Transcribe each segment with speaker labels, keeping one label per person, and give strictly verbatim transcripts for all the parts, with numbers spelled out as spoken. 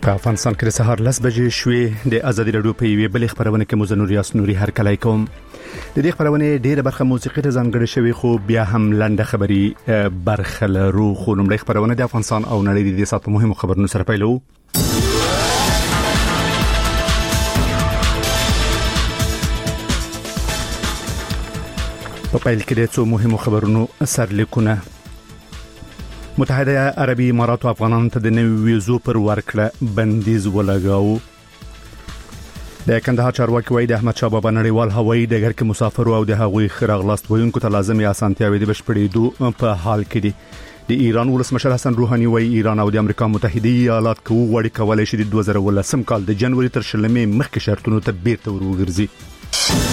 Speaker 1: په افغانستان کې سهار لس بجې شوې د ازادي راډیو په یوې بلې خبرونه کې مزنور یاس نوري هر کله کوم د دې خبرونه ډیره برخه موسیقي ته ځانګړې شوی خو بیا هم لنډه خبري برخه لرو خو لومړی خبرونه د افغانستان او نړۍ د سات په مهمو خبرونو سره پیلو په پیل کې د څو مهمو خبرونو سرلیکونه متحده عربي امارات او افغانانو ته د نوي ویزو پر ورکړه بندیز ولګاو د کندهار چارواکي وایي د احمد شاه بابا نړیوال هوایي ډګر کې مسافر او د هغوی خراغلاست ویونکو ته لازمي اسانتیاوي د بشپړېدو په حال کې دي د ایران ولسمشر حسن روحاني وایي ایران او د امریکا متحده ایالات کوو غوړي کولای شي د دوه زره ولسم کال د جنوري تر شلمې مخکې شرطونو ته بیرته ورغورځي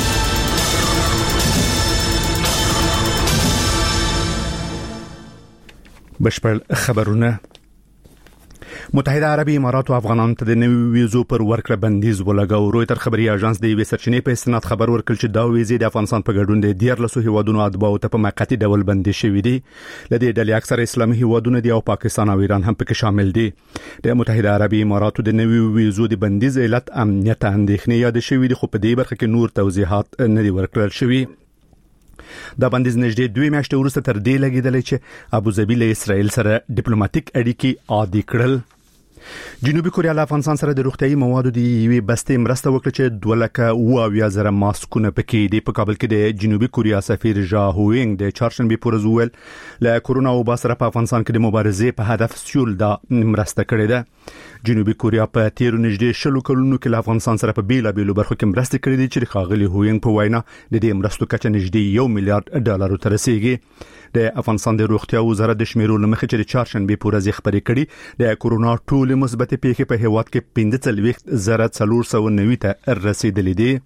Speaker 1: بشپړ خبرونه متحده عربي امارات او افغانانو ته د نوي ویزو پر ورکړه بندیز ولګاو رويتر خبري اژانس د یوې سرچینې په استناد خبر ورکړ چې دا ویزې د افغانستان په ګډون د دیارلسو هیوادونو اتباعو ته په موقتی ډول بندي شوې دي لدې ډلې اکثر اسلامي هیوادونه دي او پاکستان او ایران هم پکې شامل دي د متحده عربي اماراتو د نوي ویزو د بندیز علت امنیت اندېښنې یاد شوې دي خو په دې برخه کې نور توضیحات نه دي ورکړل شوي دا بندیز نږدې دوه میاشتې وروسته تر دې لګیدل چې ابوظبي له اسرائیل سره ډیپلوماټیک اړیکې عادي کړل جنوبي کوریا له افغانستان سره د روغتيایي موادو د یوې بستې مرسته وکړه چې دوه لکه اویا زره ماسکونه پکې دي په کابل کې د جنوبي کوریا سفیر جا هوینګ د چارشنبه پورز ویل له کورونا وبا سره په افغانستان کې د مبارزې په هدف سیول دا مرسته کړې ده جنوبي کوریا په تیر نږدې شلو کلونو کې له افغانستان سره په بیلا بیلو برخو کې مرسته کړې دي چې خاغلی هوینګ په وینا د دې مرستو کچه نږدې یو میلیارډ ډالر ته رسیدي د افغانستان د روغتیا وزارت د شمیرو لمخې چې چارشنبه پورز خبرې کړي د کورونا ټول مثبت پیښې په هیواد کې پنځه څلوېښت زره څلور سوه نوي ته رسیدلې دي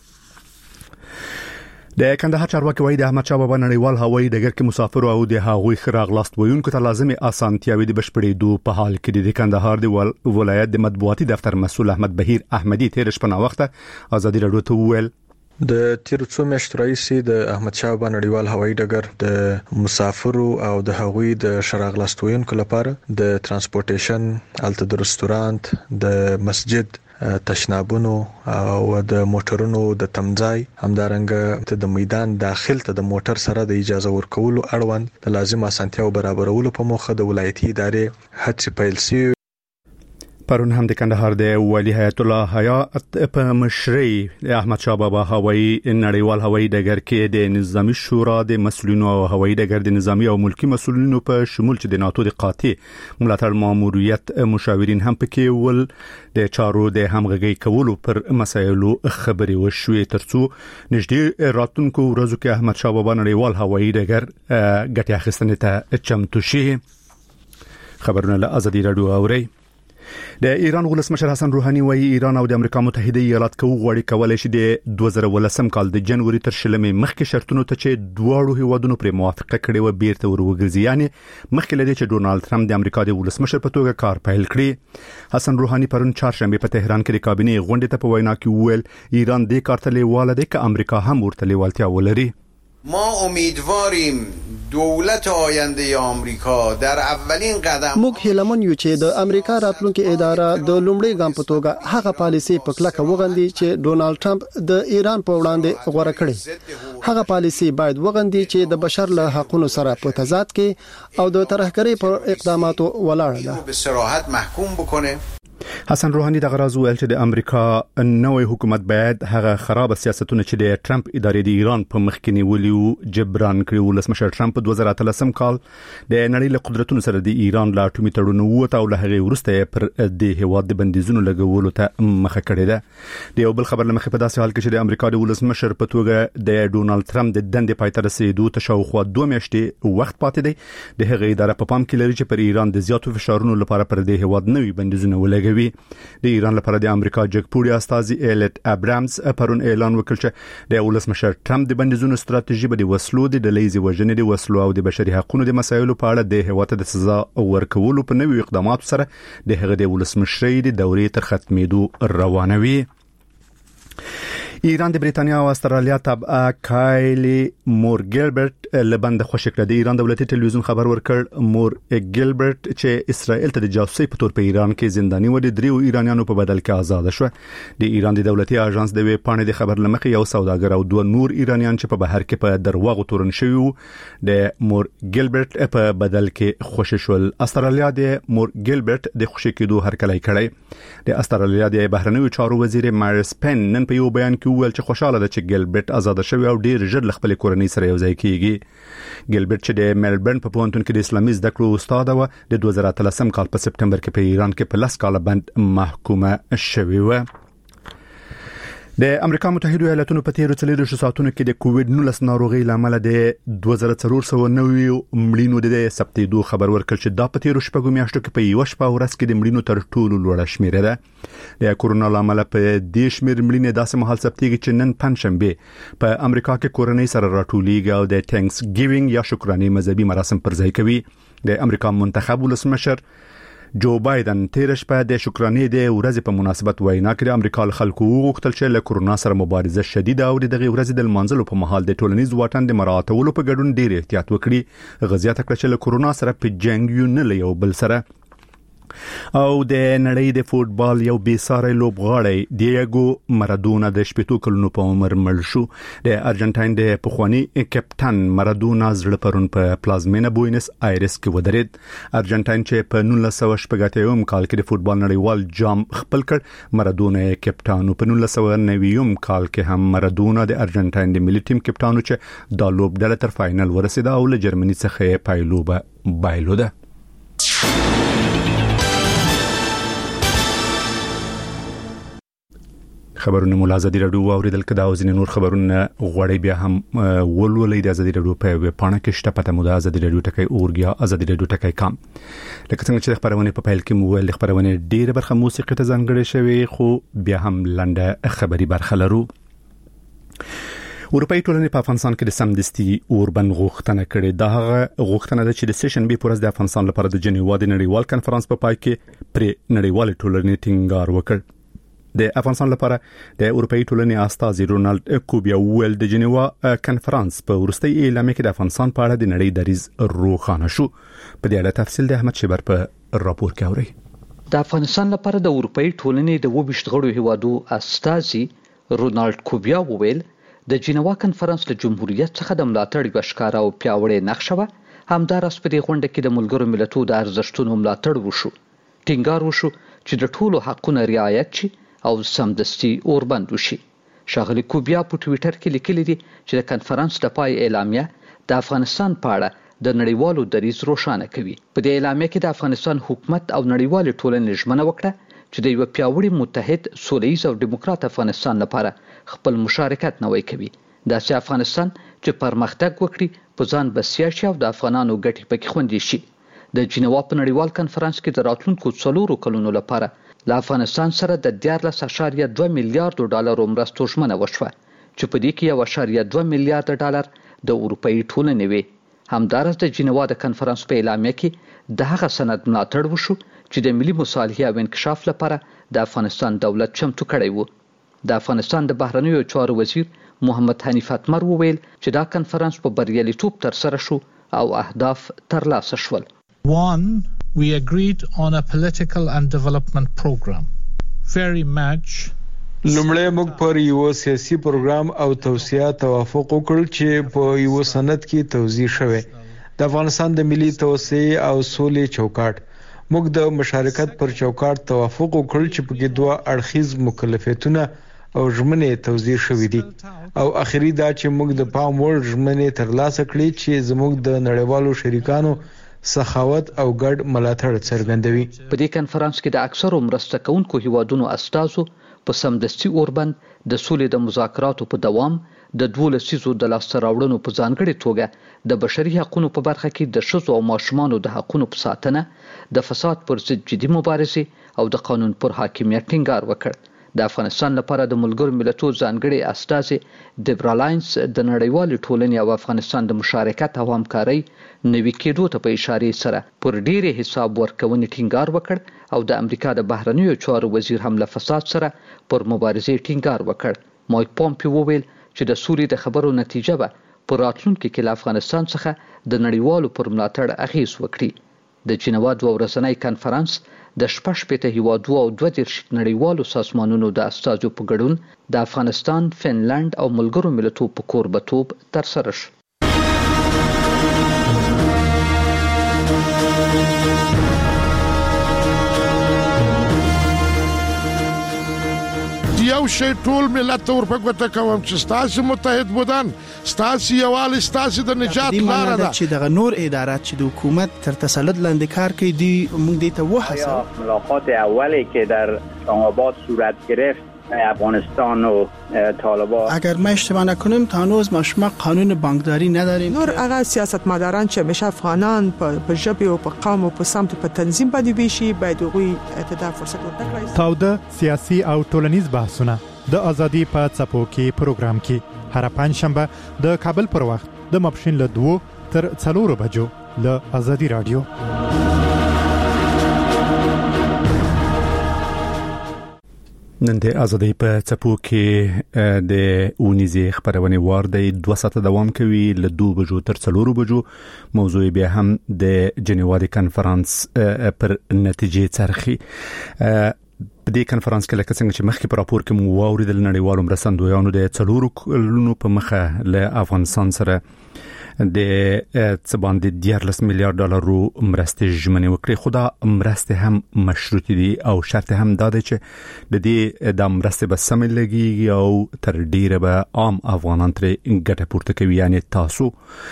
Speaker 1: د کندهار چارواکي وایي د احمد شاه بابا نړیوال هوایي ډګر کې مسافر او د هغوی خراغلاست ویونکو ته لازمي اسانتیاوي د بشپړېدو په حال کې د کندهار د ولایت د مطبوعاتي دفتر مسؤل احمد بهیر احمدي تیر شپه نا وخت ازادي راډیو ته وویل
Speaker 2: د تیر څو میاشتو راځي د احمد شاه بابا نړیوال هوایي ډګر د مسافرو او د هغوی د شراغلاستوونکو لپاره د ترانسپورټیشن الته د رستورانت د مسجد تشنابونو او د موټرونو د تمځای همدارنګه د میدان داخل ته د موټر سره د اجازه ورکولو اړوند د لازم اسانتیاو برابرولو په موخه د ولایتي ادارې هڅې پیل شوې
Speaker 1: پرون هم د کندهار د ولی حیات الله حیات په مشرۍ احمد شاه بابا هوایي نړیوال هوایي ډګر کې د نظامی شورا د مسؤلینو او هوایي ډګر د نظامی او ملکی مسؤلینو په شمول چې د ناتو د قاطع ملاتړ ماموریت مشاورین هم پکې ول د چارو د همغږي کولو پر مسایلو خبري وشوي ترڅو نږدې راتلونکو ورځو کې احمد شاه بابا نړیوال هوایي ډګر ګټه اخیستنې ته چمتو شي خبرونه له ازادي راډیو اوري د ایران ولسمشر حسن روحاني وایي ایران او د امریکا متحده ایالات کوو غوړي کولای شي د دوه زره ولسم کال د جنوري تر شلمې مخکې شرطونو ته چې دواړو هیوادونو پر موافقه کړې و بیرته ورغورځي یعنی مخکې لدی چې ډونالد ټرمپ د امریکا د ولسمشر په توګه کار پیل کړی حسن روحاني پرون چهارشنبه په تهران کې د کابینې غونډې ته په وینا کې وویل ایران د کارت لیواله ده چې امریکا هم ورته لیوالتیا ولري
Speaker 3: ما امیدواریم دولت آینده آمریکا در اولین قدم
Speaker 4: موږ هیلمن یو چې د امریکا راتلونکي اداره د لومړي ګام په توګه هغه پالیسي په کلکه وغندي چې ډونالد ټرمپ د ایران په وړاندې غوړه کړې هغه پالیسي باید وغندي چې د بشر له حقوقو سره په تضاد کې او د ترهګرۍ پر اقداماتو ولاړ ده
Speaker 3: به صراحت محکوم بکنه
Speaker 1: حسن روحاني د غراز ویل چې د امریکا نوې حکومت باید هغه خراب سیاستونه چې د ټرمپ ادارې د ایران په مخ کې نیولې جبران کړي ولسمشر ټرمپ په دوه زره اتلسم کال د نړۍ له قدرتونو سره د ایران لا اټومي تړون وته او له هغه وروسته پر د هواد د بندیزونو لګولو ته مخه کړې ده د یو بل خبر لمخې په داسې حال کې چې د امریکا د ولسمشر په توګه د ډونالد ټرمپ د دندې پاتې رسیدو ته شاوخوا دوه میاشتې وخت پاتې دی د هغه اداره په پام کې لري چې پر ایران د زیاتو فشارونو لپاره پر د هواد نوي بندیزونه ولګوي د ایران لپاره د امریکا جګپوري استازي ایلټ ابرامز پرون اعلان وکړ چې د ولسمشر ټرمپ د بندیزونو ستراتیژي به د وسلو د ډلېزي وژنې د وسلو او د بشري حقوقو د مسایلو په اړه د هواد د سزا ورکولو په نوي اقداماتو سره د هغه د ولسمشرۍ د دورې تر ختمېدو روانوي ایران د بریتانیا او استرالیا تابع کایلی مور ګیلبرټ لبند خوشی کړ. د ایران دولتي ټلویزیون خبر ورکړ مور ګیلبرټ چې اسرائیل ته د جاسوسي په تور په ایران کې زنداني و د دریو ایرانیانو په بدل کې آزاد شو. د ایران د دولتي اژانس د وی پاڼې د خبر لمخې یو سوداګر او دوه نور ایرانیان چې په بهر کې په درواغو تورن شوی د مور ګیلبرټ په بدل کې خوشی شول. استرالیا د مور ګیلبرټ د خوشی کېدو هرکلی کړی. د استرالیا د بهرنیو چارو وزیر مارس پن نن په یو بیان کې ویل چې خوشاله ده چې ګیلبرټ آزاد شوی او ډیر ژر خپل کورنۍ سره یو ځای کیږي. ګیلبرټ چې د ملبورن په پوهنتون کې د اسلامي زده کړو استاد و د دوه زره اتلسم کال په سپټمبر کې په ایران کې په لاس کال باندې محکومه شوی و. د امریکا متحده ایالاتونو په تیرو څلورو ساعتونو کې د کووډ نولس ناروغي لامل د دوه زره څلور سوه نوي مړینو د ثبتېدو خبر ورکړ چې دا په تیرو شپږو میاشتو کې په یو شپه ورځ کې د مړینو تر ټولو لوړه شمیره ده. د کورونا لامل په دې شمیر مړینې داسې مهال ثبتېږي چې نن پنځشنبه په امریکا کې کورنۍ سره راټولېږي او د تھینکس ګیوینګ یا شکرانې مذهبي مراسم پر ځای کوي. د امریکا منتخب ولسمشر جو بایدن تیر شپه د شکرانې د ورځې په مناسبت وینا کړې. امریکا خلکو وغوښتل چې له کورونا سره مبارزه شدیده او د دغه ورځې د منځلو په مهال د ټولنیز واټن د مراعاتولو په ګډون ډیر احتیاط وکړي. غزیات کړ چې له کورونا سره په جنگ یو نه لیو بل سره. او د نړۍ د فوتبال یو بیساره لوبغاړی دیاګو مارادونا د شپږ کلونو په عمر مړ شو. د ارجنټاین د پخوانی کپټان مارادونا زړه پرون په پلازمینه بوینس آیرس کې ودرید. ارجنټاین چې په نولس سوه شپږ اتیا کال کې د فوتبال نړیوال جام خپل کړ، مارادونا کپټان په نولس سوه نوي کال کې هم مارادونا د ارجنټاین د ملي ټیم کپټان چې د لوبډله تر فائنل ورسېده او له جرمني څخه پایلوبه بایلوده. خبرونه مولا ازادي رادیو اوریدل کدا او ځینې نور خبرونه غوړې بیا هم ولولې د ازادي رادیو په ویب پاڼه کې شته. پته مو د ازادي رادیو ټکی اورګیا ازادي رادیو ټکی کام. لکه څنګه چې خبرونه په پیل کې مو ول خبرونه ډیره برخه موسیقي ته ځانګړې شوی، خو بیا هم لنډه خبري برخه لرو. اروپאי ټولنې په افغانستان کې د سمدستي اوربند غوښتنه کړې. دا هغه غوښتنه ده چې د سیشن بي پورز د افغانستان لپاره د جنیوا د نړیوال کانفرنس په پای کې پر نړیوال ټولنې ټینګار وکړ. د افغانستان لپاره د اروپאי ټولنې استازي رونالد کوبیا ویل د جنیوا کانفرنس په ورستي اعلامیه کې د افغانستان په اړه د نړۍ دریځ روښانه شو. په دې اړه تفصیل د احمد شبر په راپور کې اوري.
Speaker 5: د افغانستان لپاره د اروپאי ټولنې د وبشت غړو هیوادو استازي رونالد کوبیا ویل د جنیوا کانفرنس له جمهوریت څخه د ملاتړ یو ښکارا او پیاوړی نقشه و. همداراز په دې غونډه کې د ملګرو ملتونو د ارزښتونو ملاتړ وشو. ټینګار وشو چې د ټولو حقوقو رعایت شي او سمدستي اوربند وشي. شاغلي کوبیا په ټوئیټر کې لیکلي دي چې د کانفرنس د پای اعلامیه د افغانستان په اړه د نړیوالو دریځ روښانه کوي. په دې اعلامیه کې د افغانستان حکومت او نړیوال ټولنې ژمنه وکړه چې د یو پیاوړي متحد سولیز او دیموکرات افغانستان لپاره خپل مشارکت نوي کوي. دا چې افغانستان چې پرمختګ وکړي په ځان بسیا شي او د افغانانو ګټې پکې خوندي شي. د جنیوا په نړیوال کانفرنس کې د راتلونکو څلورو کلونو لپاره له افغانستان سره د دیارلس اعشاریه دوه میلیارډ ډالرو مرستو ژمنه وشوه چې په دې کې یو اعشاریه دوه میلیارډ ډالر د اروپאי ټولنې وي. همداراز د جنیوا د کانفرنس په اعلامیه کې د هغه سند ملاتړ وشو چې د ملي مصالحې او انکشاف لپاره د افغانستان دولت چمتو کړی وو. د افغانستان د بهرنیو چارو وزیر محمد حنیف اتمر وویل چې دا کانفرنس په بریالیتوب تر سره شو او اهداف ترلاسه شول.
Speaker 6: One, we agreed on a political and development program. Very much.
Speaker 7: لومړی موږ پر یو سیاسي پروګرام او توسعه توافق وکړ چې په یو سند کې توضیح شوی. د افغانستان د ملي توسعه او سولې چوکاټ. موږ د مشارکت پر چوکاټ توافق وکړ چې په کې دوه اړخیز مکلفیتونه او ژمنې توضیح شوې دي. او اخیری دا چې موږ د پام وړ ژمنې ترلاسه کړې چې زموږ د نړیوالو شریکانو سخاوت او ګډ ملاتړ څرګندوي.
Speaker 5: په دې کانفرنس کې د اکثرو مرسته کوونکو هیوادونو استازو په سمدستي اوربند د سولې د مذاکراتو په دوام د دوه لسیزو د لاسته راوړنو په ځانګړي توګه د بشري حقوقو په برخه کې د ښځو او ماشومانو د حقوقو په ساتنه، د فساد پر ضد جدي مبارزې او د قانون پر حاکمیت ټینګار وکړ. د افغانستان لپاره د ملګرو ملتونو ځانګړي استازي دیبرا لاینز د نړیوال ټولنې او افغانستان د مشارکت او همکارۍ نوي کېدو ته په اشاره سره پر ډېرې حساب ورکونې ټینګار وکړ او د امریکا د بهرنیو چارو وزیر هم له فساد سره پر مبارزې ټینګار وکړ. مایک پومپیو وویل چې د سولې د خبرو نتیجه به په راتلونکي کې له افغانستان څخه د نړیوالو پر ملاتړ اغیز وکړي. د جنیوا دوه ورځنی کنفرانس د شپږ شپېته هیوادو او دوه دېرش نړیوالو سازمانونو د استازو په ګډون د افغانستان، فنلند او ملګرو ملتونو په کوربتوب ترسره شو.
Speaker 8: یو شی ټول ملت ور په ګوته کوم چې ستاسو متحد بودن ستاسو یوال ستاسو د نجات لار ده
Speaker 9: چې د نور ادارات چې د حکومت تر تسلط لاندې کار کوي دی موږ دې ته وحسه.
Speaker 10: ملاقات اولی که در اسلام‌آباد صورت گرفت افغانستان و طالبان،
Speaker 9: اگر ما اشتباه نکنیم تا هنوز ما شما قانون بانکداری نداریم.
Speaker 11: نور هغه سیاستمداران چې همیشه افغانان په ژبه او په قوم او په سمت په تنظیم باندې ویشي باید هغوی ته فرصت ورکړي.
Speaker 12: تاوده سیاسي او ټولنیز بحثونه د ازادي په څپو کې پروګرام کې هر پنځشنبه د کابل پر وخت د ماپښین له دوه تر څلورو بجو له ازادي رادیو.
Speaker 1: نن د ازادي په څپو کې د اونیزي خبرونه وار د دوه ساعته دوام کوي له دوه بجو تر څلورو بجو. موضوع بیا هم د جنیوا د کنفرانس پر نتیجې څرخي. په دې کنفرانس کې لکه څنګه چې مخکې په راپور کې مو واوریدل نړیوالو مرستندویانو د څلورو کلونو په مخه له افغانستان سره د څه باندې دیارلس میلیارډ ډالرو مرستې ژمنې وکړې. خو دا مرستې هم مشروطې دي او شرط هم دا دی چې د دې د مرستې به سمې لګي او تر ډیره به عام افغانان ترې ګټه پورته کوي. یعنی تاسو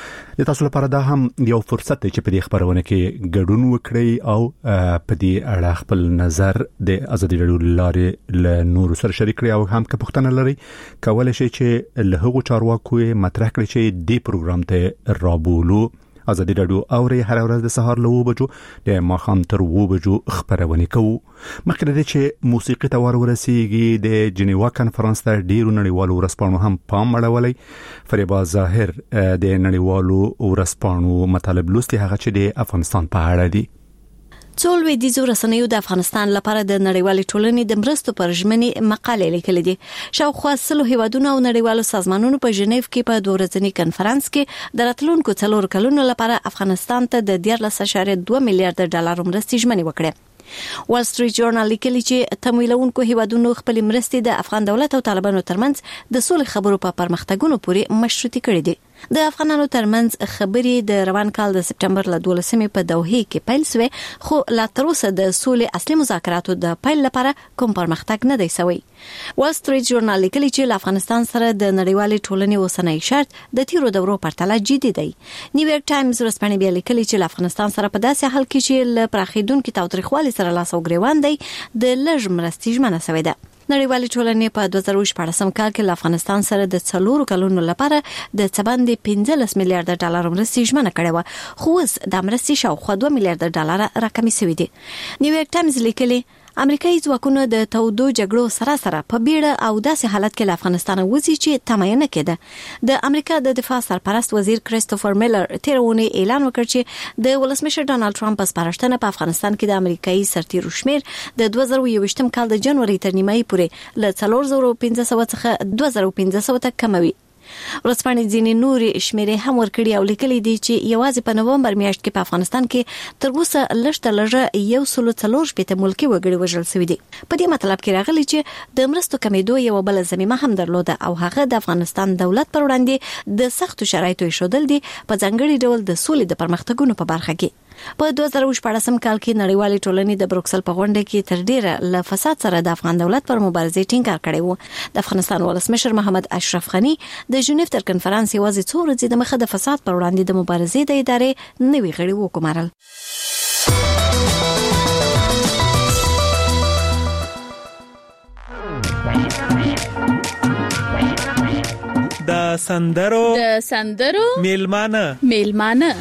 Speaker 1: د تاسو لپاره دا هم یو فرصت دی چې په دې خبرونه کې ګډون وکړئ او په دې اړه خپل نظر د ازادي رادیو لارې له نورو سره شریک کړئ او هم که پوښتنه لرئ کولای شئ چې له هغو چارواکو مطرح کړئ چې دې پروګرام ته رابولو. ازادي رادیو اوري هر ورځ د سهار له وو بجو د ماخام تر وو بجو خبرونه کوو. مخکې د چې موسیقي ته ورسیږي د جنیوا کنفرانس ته ډیرو نړیوالو ورسپانو هم پام اړولې. فریبا ظاهر د نړیوالو ورسپانو مطالب لوستي هغه چې د افغانستان په اړه دي.
Speaker 13: څو لویدیځو رسنیو د افغانستان لپاره د نړیوالې ټولنې د مرستو پر ژمنې مقالې لیکلې دي. شاوخوا سلو هیوادونو او نړیوالو سازمانونو په ژنیف کې په دوه ورځني کنفرانس کې د راتلونکو څلور کلونو لپاره افغانستان ته د دیارلس اعشاریه دوه میلیارډ ډالر مرستې ژمنې وکړې. وال سټریټ جورنال لیکلی چې تمویلونکو هیوادونو خپل مرستې د افغان دولت او طالبانو ترمنځ د سولې خبرو په پرمختګونو پورې مشروطي کړې دي. د افغانانو ترمنځ خبرې د روان کال د سپټمبر له دولسمې په دوحه کې پیل شوې، خو لا تر اوسه د سولې اصلي مذاکراتو د پیل لپاره کوم پرمختګ نه دی شوی. وال سټریټ جورنال لیکلی چې له افغانستان سره د نړیوالې ټولنې اوسنۍ شرط د تیرو دورو پرتله جدي دی. نیویارک ټایمز ورځپاڼې بیا لیکلی چې له افغانستان سره په داسې حال کې چې له پراخېدونکو تاوتریخوالي سره لاس او ګریوان دی د لږ مرستې ژمنه شوې ده. نړیوالې ټولنې په دوه زره شپږم کال کې له افغانستان سره د څلورو کلونو لپاره د څه باندې پنځلس میلیارډ ډالر مرستې ژمنه کړې وه، خو اوس د مرستې شاوخوا دوه میلیارډ ډالر راکمې شوې دي. نیویارک ټایمز لیکلي امریکایي ځواکونه د تودو جګړو سره سره په بیړه او داسې حالت کې له افغانستان وځي چې تمایه نه کېده. د امریکا د دفاع سرپرست وزیر کریستوفر میلر تیر اونۍ اعلان وکړ چې د ولسمشر ډانلډ ټرمپ سپارښتنه په افغانستان کې د امریکایي سرتیرو شمیر د دوه زره یوویشتم کال د جنوري تر نیمایي پورې له څلور زره پنځه سوه څخه دوه زره پنځه سوه ته کموي. ورځپاڼې ځینې نورې شمیرې هم ورکړي او لیکلي دي چې یوازې په نومبر میاشت کې په افغانستان کې تر اوسه لږ تر لږه یو سل څلور شپېته ملکي وګړي وژل شوي دي. په دې مطلب کې راغلي چې د مرستو کمیدو یوه بله ضمیمه هم درلوده او هغه د افغانستان دولت پر وړاندې د سختو شرایطو ایښودل دي، په ځانګړي ډول د سولې د پرمختګونو په برخه کې. په دوه زره شپږم کال کې نړیوالې ټولنې د بروکسل په غونډه کې تر ډیره له فساد سره د افغان دولت پر مبارزې ټینګار کړی و. د افغانستان ولسمشر محمد اشرف غنی د ژنیف تر کنفرانس یوازې څو ورځې د مخه د فساد پر وړاندې د مبارزې د ادارې نوي غړي وګمارل.
Speaker 14: د سندرو
Speaker 15: د سندرو
Speaker 14: میلمانه
Speaker 15: میلمانه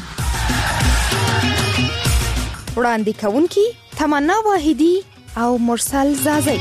Speaker 16: وړاندې کوونکی تمنا واحدی او مرسل زازی.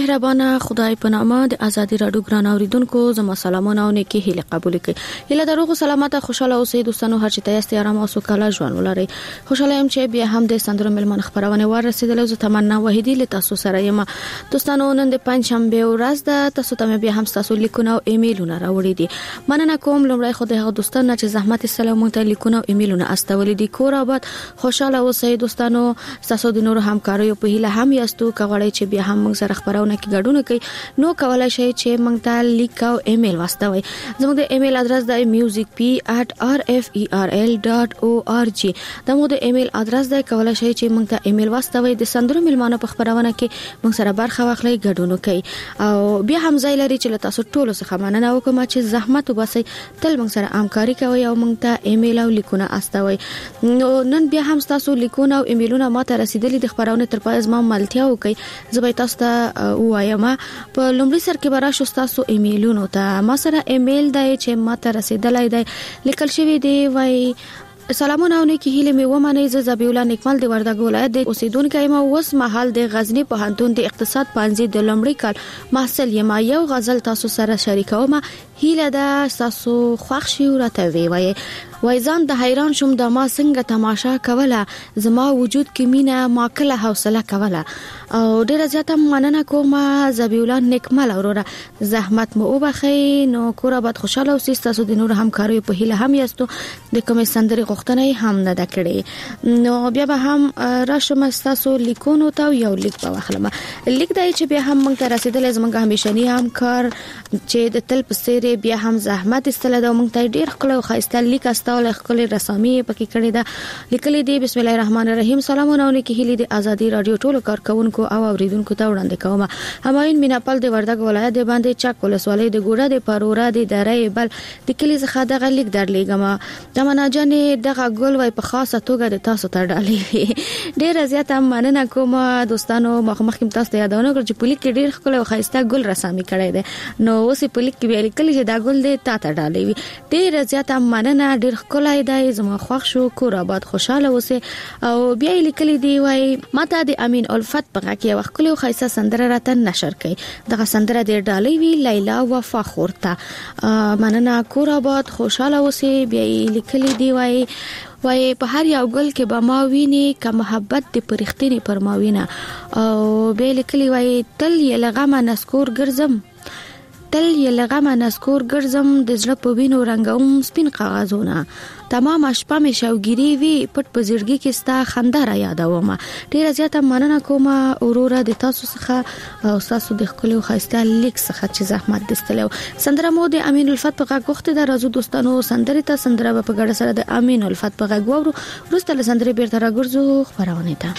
Speaker 15: مهربانه خدای په نامه د ازادي رادیو ګران اوریدونکو زما سلامونه او نیکی هیله قبول کړئ. هله دروغ سلامته خوشاله اوسئ دوستانو، هر چی تاسو آرام او سوکاله ژوند ولرئ. خوشاله يم چې بیا هم د سندرو ملمن خبرونه ور رسیدلې. زه تمنا وحیدی له تاسو سره یم. دوستانو نن د پنځشنبه ورځ ده، تاسو ته بیا هم تاسو لیکونه او ایمیلونه راوړي دي. مننه کوم لومړی خو د هغه دوستانو چې زحمت سلام ته لیکونه او ایمیلونه استولې دي. کور آباد خوشاله اوسئ دوستانو. تاسو د نور همکاریو په هیله هم یاستو، کوي چې بیا هم موږ سره خبرونه کې ګډون کوي. نو کولای شئ چې موږ ته لیک او ایمیل واستوي. زموږ د ایمیل ادرس د music p at r f e r l dot org دا مو د ایمیل ادرس دی. کولای شئ چې موږ ته ایمیل واستوي. د سندرو ملمانه په خبرونه کې موږ سره برخه واخلئ، ګډون کوي. او بیا هم ځای لري چې تاسو ټول څخه مننه وکم چې زحمت وباسئ، تل موږ سره همکاري کوي او موږ ته ایمیل او لیکونه استوي. نو نن بیا هم تاسو لیکونه او ایمیلونه ماته رسیدلي د خبرونه تر پای زما ملتیا وکي. زه تاسو ته وایم په لومړي سر کې برا شو تاسو ایمیلونو ته. ما سره ایمیل دی چې ماته رسیدلای دی، لیکل شوی دی وای سلامونه او نیکی هیله می ومنه. ز زبیولا نیکمل د وردګ ولایت د اوسیدونکو یم. اوس مهال د غزنی پوهنتون د اقتصاد پانزي د لومړي کال محصل یم. یو غزل تاسو سره شریکوم، هیله ده تاسو خوښ شي ورته وی وای وای ځان د حیران شوم د ما څنګه تماشا کوله، زما وجود کې مینه ما کله حوصله کوله. او ډیره زیاته مننه کوم زبیولا نیکمل اورورا، زحمت مو وبخي. نو کور آباد خوشاله اوسئ. تاسو د نور همکاري په هیله هم یاستو، د کومې سندري غوښتنه هم نه د کړې. نو بیا به هم راشم تاسو لیکونو ته یو لیک په واخلم. لیک دای چې بیا هم موږ ته رسیدل زموږ همیشنی همکار چې د تل په سیره بیا هم زحمت استله دا موږ ته ډیر خپل خاصه لیک استول خپل رسامي پکې کړی دا. لیکلي دی بسم الله الرحمن الرحیم. سلامونه او کې هلي د ازادي رادیو ټولو کارکونکو او اوریدونکو ته وړاندې کوم. هماین میناپل د وردګ ولایت د باندې چک ولسوالۍ د ګوړه د پارورا د درې بل د کلی څخه دغه لیک درلېګم. د مناجنې دغه ګل وای په خاصه توګه د تاسو ته ډالې. ډیر زیاته مننه کوم دوستانو. مخ مخکې تاسو ته یادونه کړم چې پولیک ډیر خپل او خاصه ګل رسامي کړی دی. نو اوس پولیک کې ویل کلی چې دا ګل د تا ته ډالې وي. ډیر زیاته مننه، ډیر خلای دی. زما خوښ شو. کور آباد خوشاله اوسه. او بیا لیکلي دی وای ماته د امین الفت په کې وخت له خاصه سندره راته نشر کړي. دغه سندره د ډالۍ وی لیلا وفا خورته. مننه، کور آباد خوشاله اوسه. بیا لیکلي دی وای وای په هر یو ګل کې به ما ویني که محبت د پرختنی پر ما وینه. او بیا لیکلي وای تل یې لغمه نسکور ګرځم، تل یې لغمه نسکور ګرځم، د زړه په وینو رنگوم سپین کاغذونه. تمام شپه مې شوګيري وی پټ په زړګي کې ستا خندا را یادوم. ډیره زیاته مننه کوم اورورا د تاسو څخه او تاسو د خپل خاصه لیک څخه چې زحمت دستلو. سندره مو د امین الفت په غږ وخت د رازو دوستانو سندره ته سندره په ګډه سره د امین الفت په غږ وورو. ورسته له سندره بیرته راګرځو خبرونه ته.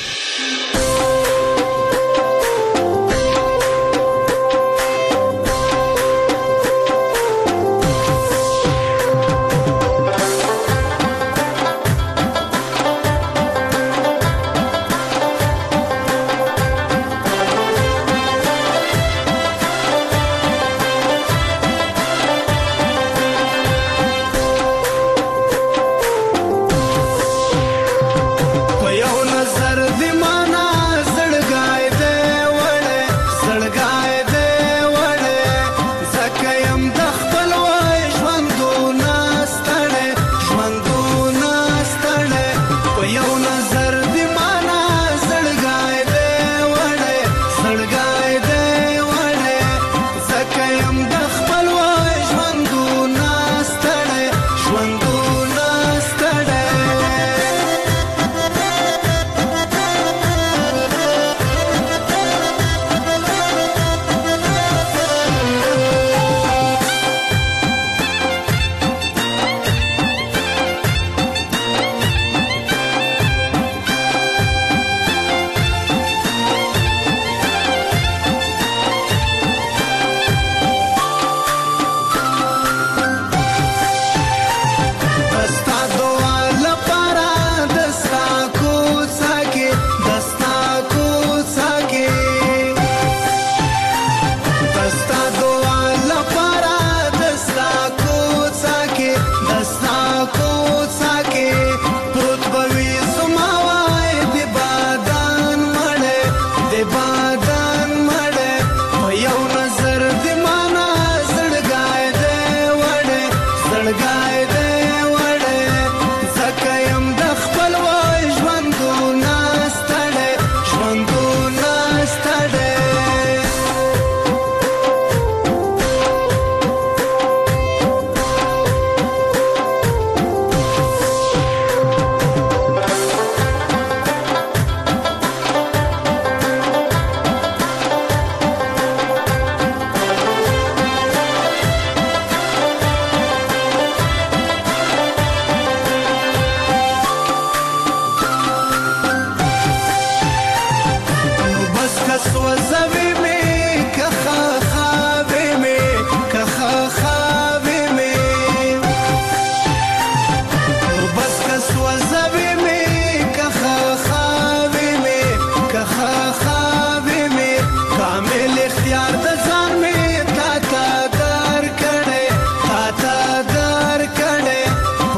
Speaker 17: په یو نظر دی ما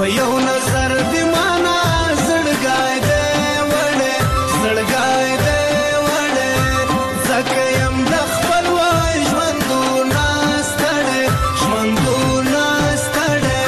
Speaker 17: په یو نظر دی معنا زړګای دی وړه زړګای دی وړه زکه يم د خپل وای ژوندونه ستړې ژوندونه ستړې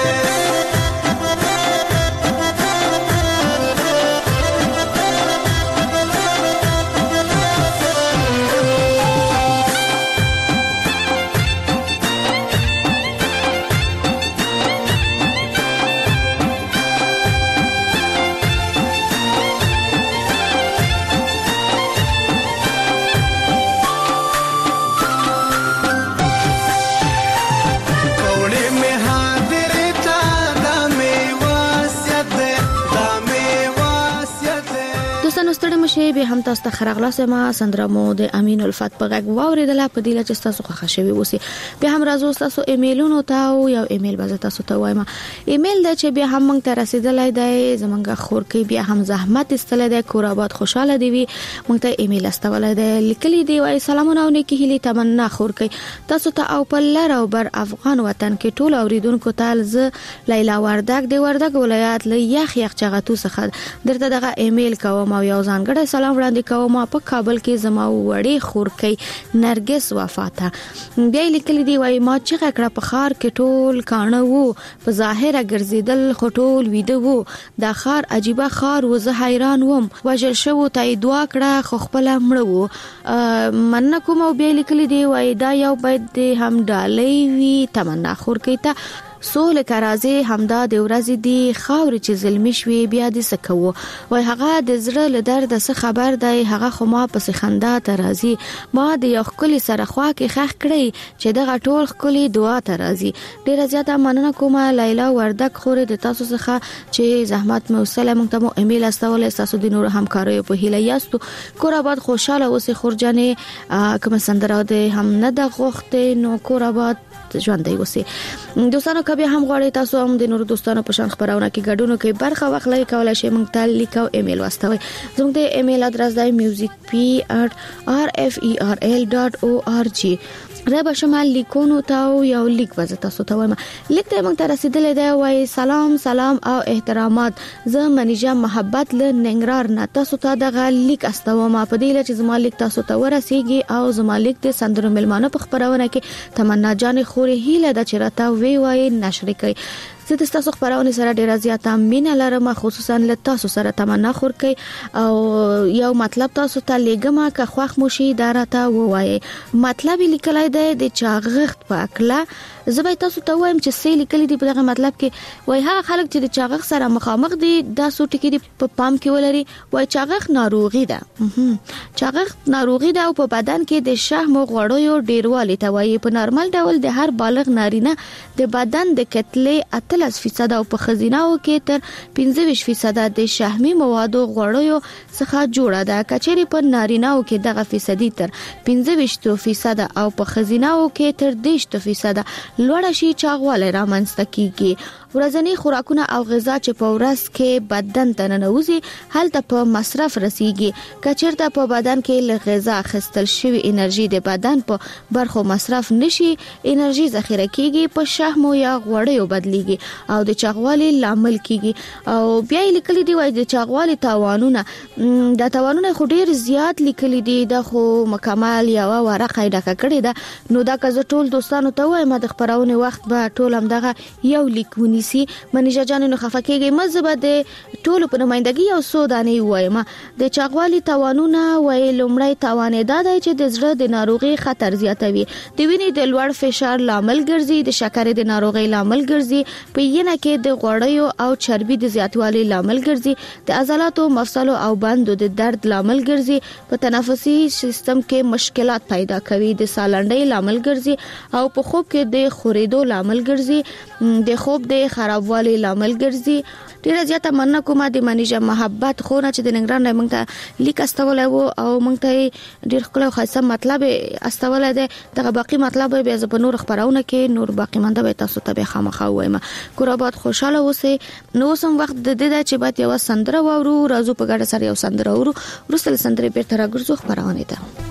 Speaker 15: مشه به هم تاسو ته خرغلاسه ما سندرمو د امین الفت په غږ واوریدله په دې لچ تاسو خو خوشوي وسی به هم راځو تاسو ایمیلونو ته او یو ایمیل به تاسو ته وایم ایمیل د چې به هم موږ ته رسیدلای دی زمونږ خور کې بیا هم زحمت استل دی کور آباد خوشاله دی وي موږ ته ایمیل استولای دی لیکلی دی وای سلامونه او نیکی هیله تمنا خور کوي تاسو ته او په لر او بر افغان وطن کې ټول اوریدونکو ته ز لیلا وردک دی وردک ولایت ل یخ یخ چغتو څخه درته دغه ایمیل کوم او یو ځان ګړې سلام وړاندې کوم په کابل کې زما وړې خورکۍ نرګس وفاته بیا لیکلي دی وای ما چې کړه په خار کې ټول کانه وو په ظاهره ګرځیدل خټول ویده وو دا خار عجيبه خار و زه حیران وم وجل شو ته دعا کړه خو خپل مړ وو من کوم او بیا لیکلي دی وای دا یو باید هم ډالۍ وی تمنا خورکۍ ته سول کرازه همدا د ورځې دی خاور چې ظلم شوي بیا د سکو وای هغه د زړه له درد څخه خبر دی هغه خو ما پس خندا ته راځي ما د یو خولي سره خوا کې خخ کړی چې دغه ټول خولي دعا ته راځي ډیر زیاته مننه کوم لیلا وردک خوري د تاسو څخه چې زحمت مو وسله مونږ ته مو ایمیل استول تاسو د نور همکارو په هیله یاستو کور آباد خوشاله اوسې خورجانې کوم سندره ده هم نه د غوښته نو کور آباد ژوندۍ اوسې دوستانو کبه هم غواړئ تاسو هم د نور دوستانو په شان خبرونه کې ګډون کوي برخه واخلئ کولای شئ موږ ته لیکو ایمیل واستوي زموږ د ایمیل ادرس دی music p at r f e r l dot org ربا شمال لیکونو تاو یو لیک وزه تاسو ته وایم لیک ته موږ ته رسیدلې دی وای سلام سلام او احترامات زه منیجه محبت له ننګرهار نه تاسو ته دغه لیک استوم په دې لچ زما لیک تاسو ته ورسیږي او زما لیک د سندرو ملمانه په خبرونه کې تمنا جان خوري هیله د چرتا وی وای نشر کوي زه د تاسو خبرونه سره ډیر زیاته مینه لرم خصوصا له تاسو سره تمنا خور کوي او یو مطلب تاسو ته لګم که خوښ مو شي دراته وایي مطلب لیکلای دی د چاغښت په اکلا زبې تاسو ته وایم چې سې لیکلي دی په دغه مطلب کې وای هغه خلک چې د چاغښت سره مخامخ دي دا سوټ کې دی په پام کې ولري وای چاغښت ناروغي ده چاغښت ناروغي ده او په بدن کې د شحم او غوړیو ډیروالی ته وای په نارمل ډول د هر بالغ نارینه د بدن د کتلې اتلس فیصد او په خزیناو کې تر پنځه ویشت فیصد د شحمي موادو غوړیو څخه جوړه ده کچېری په نارینهو کې دغه فیصدي تر پنځه ویشت فیصد او په خزیناو کې تر دېشت فیصد لوړ شي چاغواله رامنځته کیږي ورځنی خوراکونه او غذا چې په ورځ کې بدن ته ننوزي هلته په مصرف رسیږي کچېرته په بدن کې له غذا خستل شوی انرژي د بدن په برخو مصرف نشي انرژي ذخیره کیږي په شحم یا غوړیو بدلیږي او د چاغوالي لامل کیږي او بیا لیکلي دی وای د چاغوالي تاوانونه د تاوانونه خو ډیر زیات لیکلي دي د خو مکمل یا ورقه ډکه کړی ده نو دا که ټول دوستانو ته وایم د خبرونه وخت به ټول هم دغه یو لیکونی سي منیجا جان نو خفکیږي مزبه د ټولو په نمائندګي او سوداني وایم د چاغوالي توانونه وای لومړی توانې دا دی چې د زړه د ناروغي خطر زیاتوي د وینې د لوړ فشار لامل ګرځي د شکر د ناروغي لامل ګرځي په ینه کې د غوړیو او چربي د زیاتوالي لامل ګرځي د عضلاتو مفصلو او بندو د درد لامل ګرځي په تنفسي سیستم کې مشکلات پیدا کوي د سالنډۍ لامل ګرځي او په خوب کې د خورېدو لامل ګرځي د خوب د خرابوالي لامل ګرځي ډیر زیاته مننه کوم د منیجه محبت خو نه چې د ننګرهار نه موږ ته لیک استولای وو او موږ ته ډیر خپل خاصه مطلب استولای دی دغه باقی مطلب به ز په نور خبرونه کې نور باقی منده به تاسو ته به خامخا وایم کور آباد خوشاله اوسئ نو سم وخت د دې چې بعد یو سندره وورو راځو په ګډه سره یو سندره وورو ورسره سندره بیرته راګرځو خبرونه ده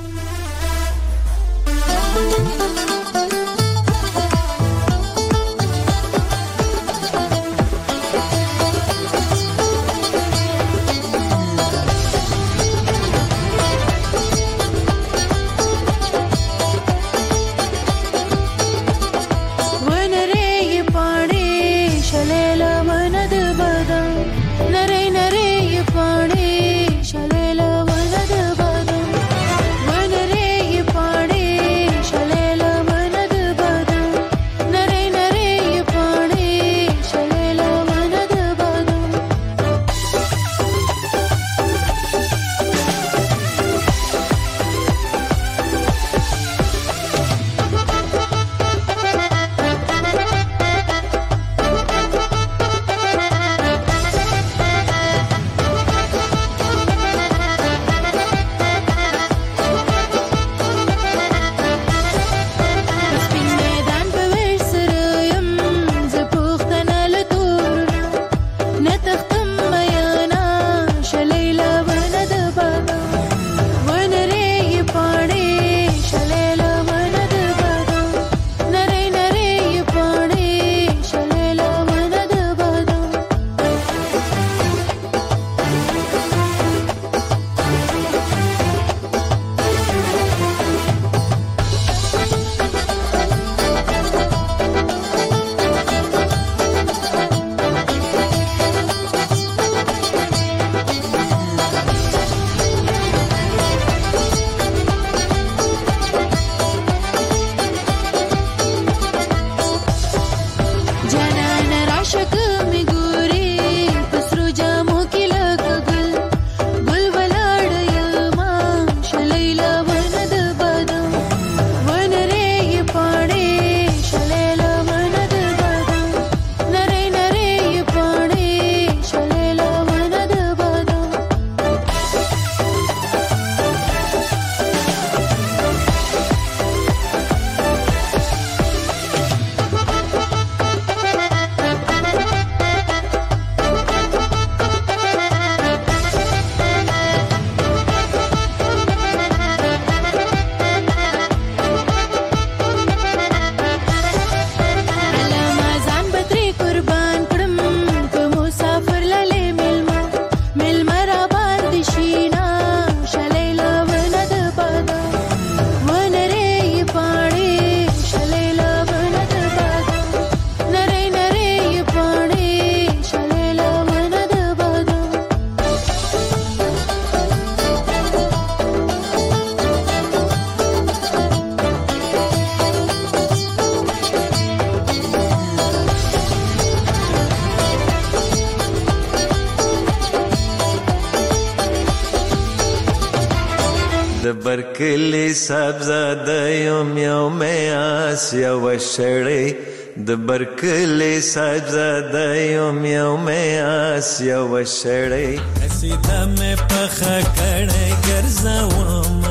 Speaker 18: د برکلی صاحبزاده یم یو میاس یو شړی د برکلی صاحبزاده یم یو میاس یو شړی سیده مې پخه کړی ګرځوم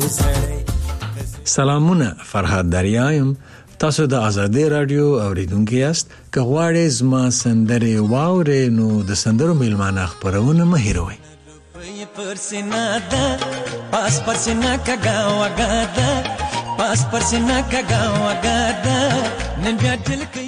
Speaker 18: کوزړی.
Speaker 19: سلامونه، فرهاد دریایم. تاسو د آزادۍ رادیو اوریدونکي یاست. که غواړئ زما سندرې واورئ نو د سندرو میلمانه خپرونه مه هېروئ.
Speaker 18: پر سینا ده پاس پر سینا کګا وګا ده پاس پر سینا کګا وګا ده نن بیا دل کوي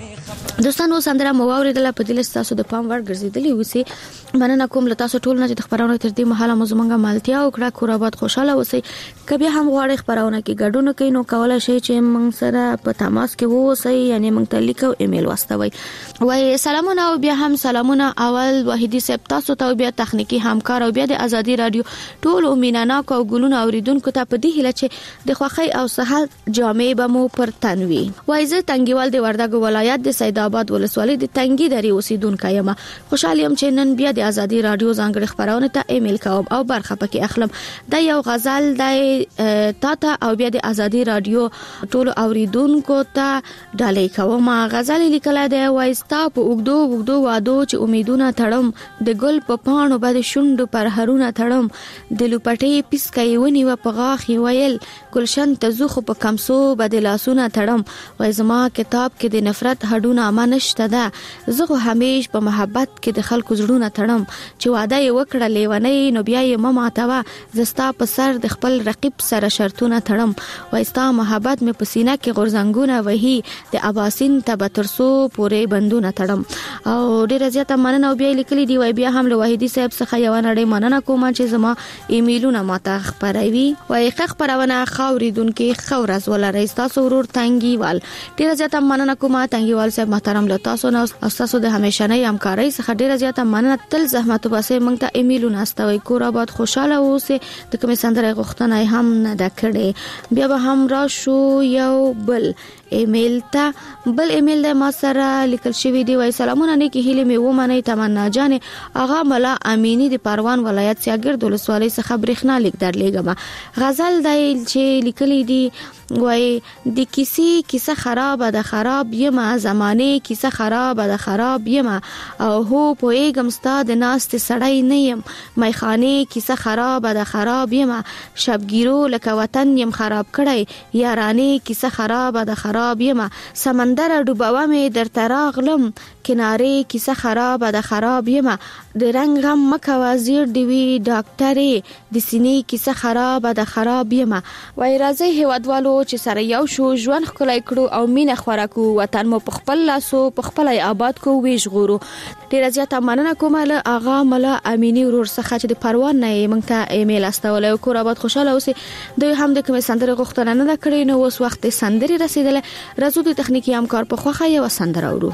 Speaker 15: دوستانو سندره مو اوریدله په دل تاسو د پام ور ګرځیدلی وسی. مننه کوم له تاسو ټول نه چې خبرونه تر دې مهاله مو زمونږه مالتیا او کړه کور آباد خوشاله اوسئ. کبه هم غواړئ خبرونه کې ګډون کوي نو کولای شئ چې موږ سره په تماس کې ووسئ، یعنی موږ ته لیک او ایمیل واستوي. وای سلامونه او بیا هم سلامونه اول وحیدی صاحب تاسو ته بیا تخنیکی همکار او بیا د آزادۍ رادیو ټول امینانا کو ګلونه اوریدونکو ته په دې هله چې د خوخی او صحت جامع به مو پر تنوي. وای زه تنګیوال د وردګو ولایت د سید آباد ولسوالۍ د تنګي درې اوسیدونکو یم. خوشاله یم چې نن بیا د آزادۍ رادیو ځانګړي خبرونه ته ایمیل کوم او برخه پکې اخلم. دا یو غزل د تاته او بیا د آزادۍ رادیو ټول اوریدونکو ته ډالۍ کوم. غزل لیکل دی وایستا په وګدو وګدو وادو چې امیدونه تړم د ګل په پاڼو باندې شونډو پر هرونه تړم د لوپټې پیسکې ونی و په غاخ ویل ګلشن تزخ په کمسو بدلاسونه تړم. وای زما کتاب کې د نفرت هډونه امانشته ده زه خو همیش په محبت کې د خلکو زړونه تړم چې واده یې وکړه لیونی نو بیا یې مما تاوه زستا په سر د خپل رقیب سره شرطونه تړم. وایستا محبت مې په سینه کې غورځنګونه وهي د اباسین ته به ترسو پورې بندونه تړم. او ډیره زیاته مننه او بیا لیکلي دی. وای بیا هم له وحیدی صاحب څخه یو نړۍ مننه کوم چې زما ایمیلونه ماته خبروي. وای ښه خبرونه خاوریدونکو خورز ولرئ. تاسو ورور تنګیوال ډیره زیاته مننه کوم تنګیوال صاحب محترم له تاسو نه او تاسو د همیشنۍ همکارۍ څخه ډیره زیاته مننه. تل زحمت وباسئ موږ ته ایمیلونه استوي. کور آباد خوشاله اوسئ. د کوم سندره غوښتنه هم نه ده کړې. بیا به هم راشو یو بل ایمیل ته. بل ایمیل د ما سره لیکل شوی دی. وای سلامونه نه کې هیله می ومنه تمنا جان اغا ملا امینی د پروان ولایت سیاګرد ولسوالۍ څخه برېښنا لیک درلېګم. غزل دایل چې لیکلی دی. وای د کیسې کیسه خراب ده خراب یمه زمانه کیسه خراب ده خراب یمه او هو پویګم ستاد ناست سړی نه يم میخانه کیسه خراب ده خراب یمه شبګیرو لکه وطن يم خراب کړی یارانه کیسه خراب ده خراب یمه سمندر ډوبوه مې در تراغلم کناره کیسه خراب ده خراب یمه د رنگ غم مکه وزیر دی وی ډاکټرې د سینې کیسه خراب ده خراب یمه. وای راځي هیوادوالو چې سره یو شو ژوند خلای کړو او مینه خوراکو وطن مو په خپل لاسو په خپل آباد کو ویش غورو. ډیره زیاته مننه کوم له اغا ملا امینی ورور څخه چې د پروان نه موږ ته ایمیل استول او کور آباد خوشاله اوسئ. دوی هم د کوم سندره غوښتنه نه کړې نو اوس وخت سندري رسیدله. راځو د تخنیکی همکار په خوخه یو سندره ورو.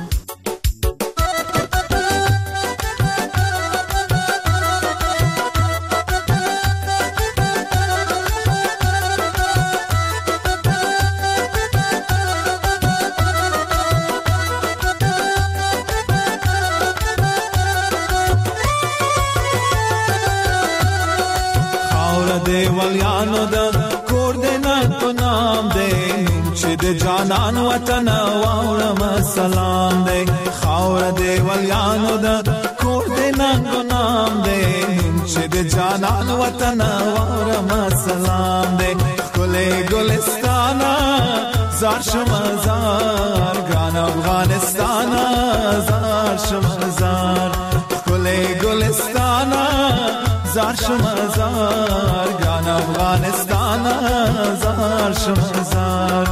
Speaker 17: دیوالیانو د کور د نن په نام دی چې د جانان وطن واورم سلام دی. خاور دیوالیانو د کور د نن په نام دی چې د جانان وطن واورم سلام دی. ګلې ګلستانا زار شمزار ګران افغانستان زار شمزار ګلې ګلستانا زار شمزار ګران افغانستان زار شمزار.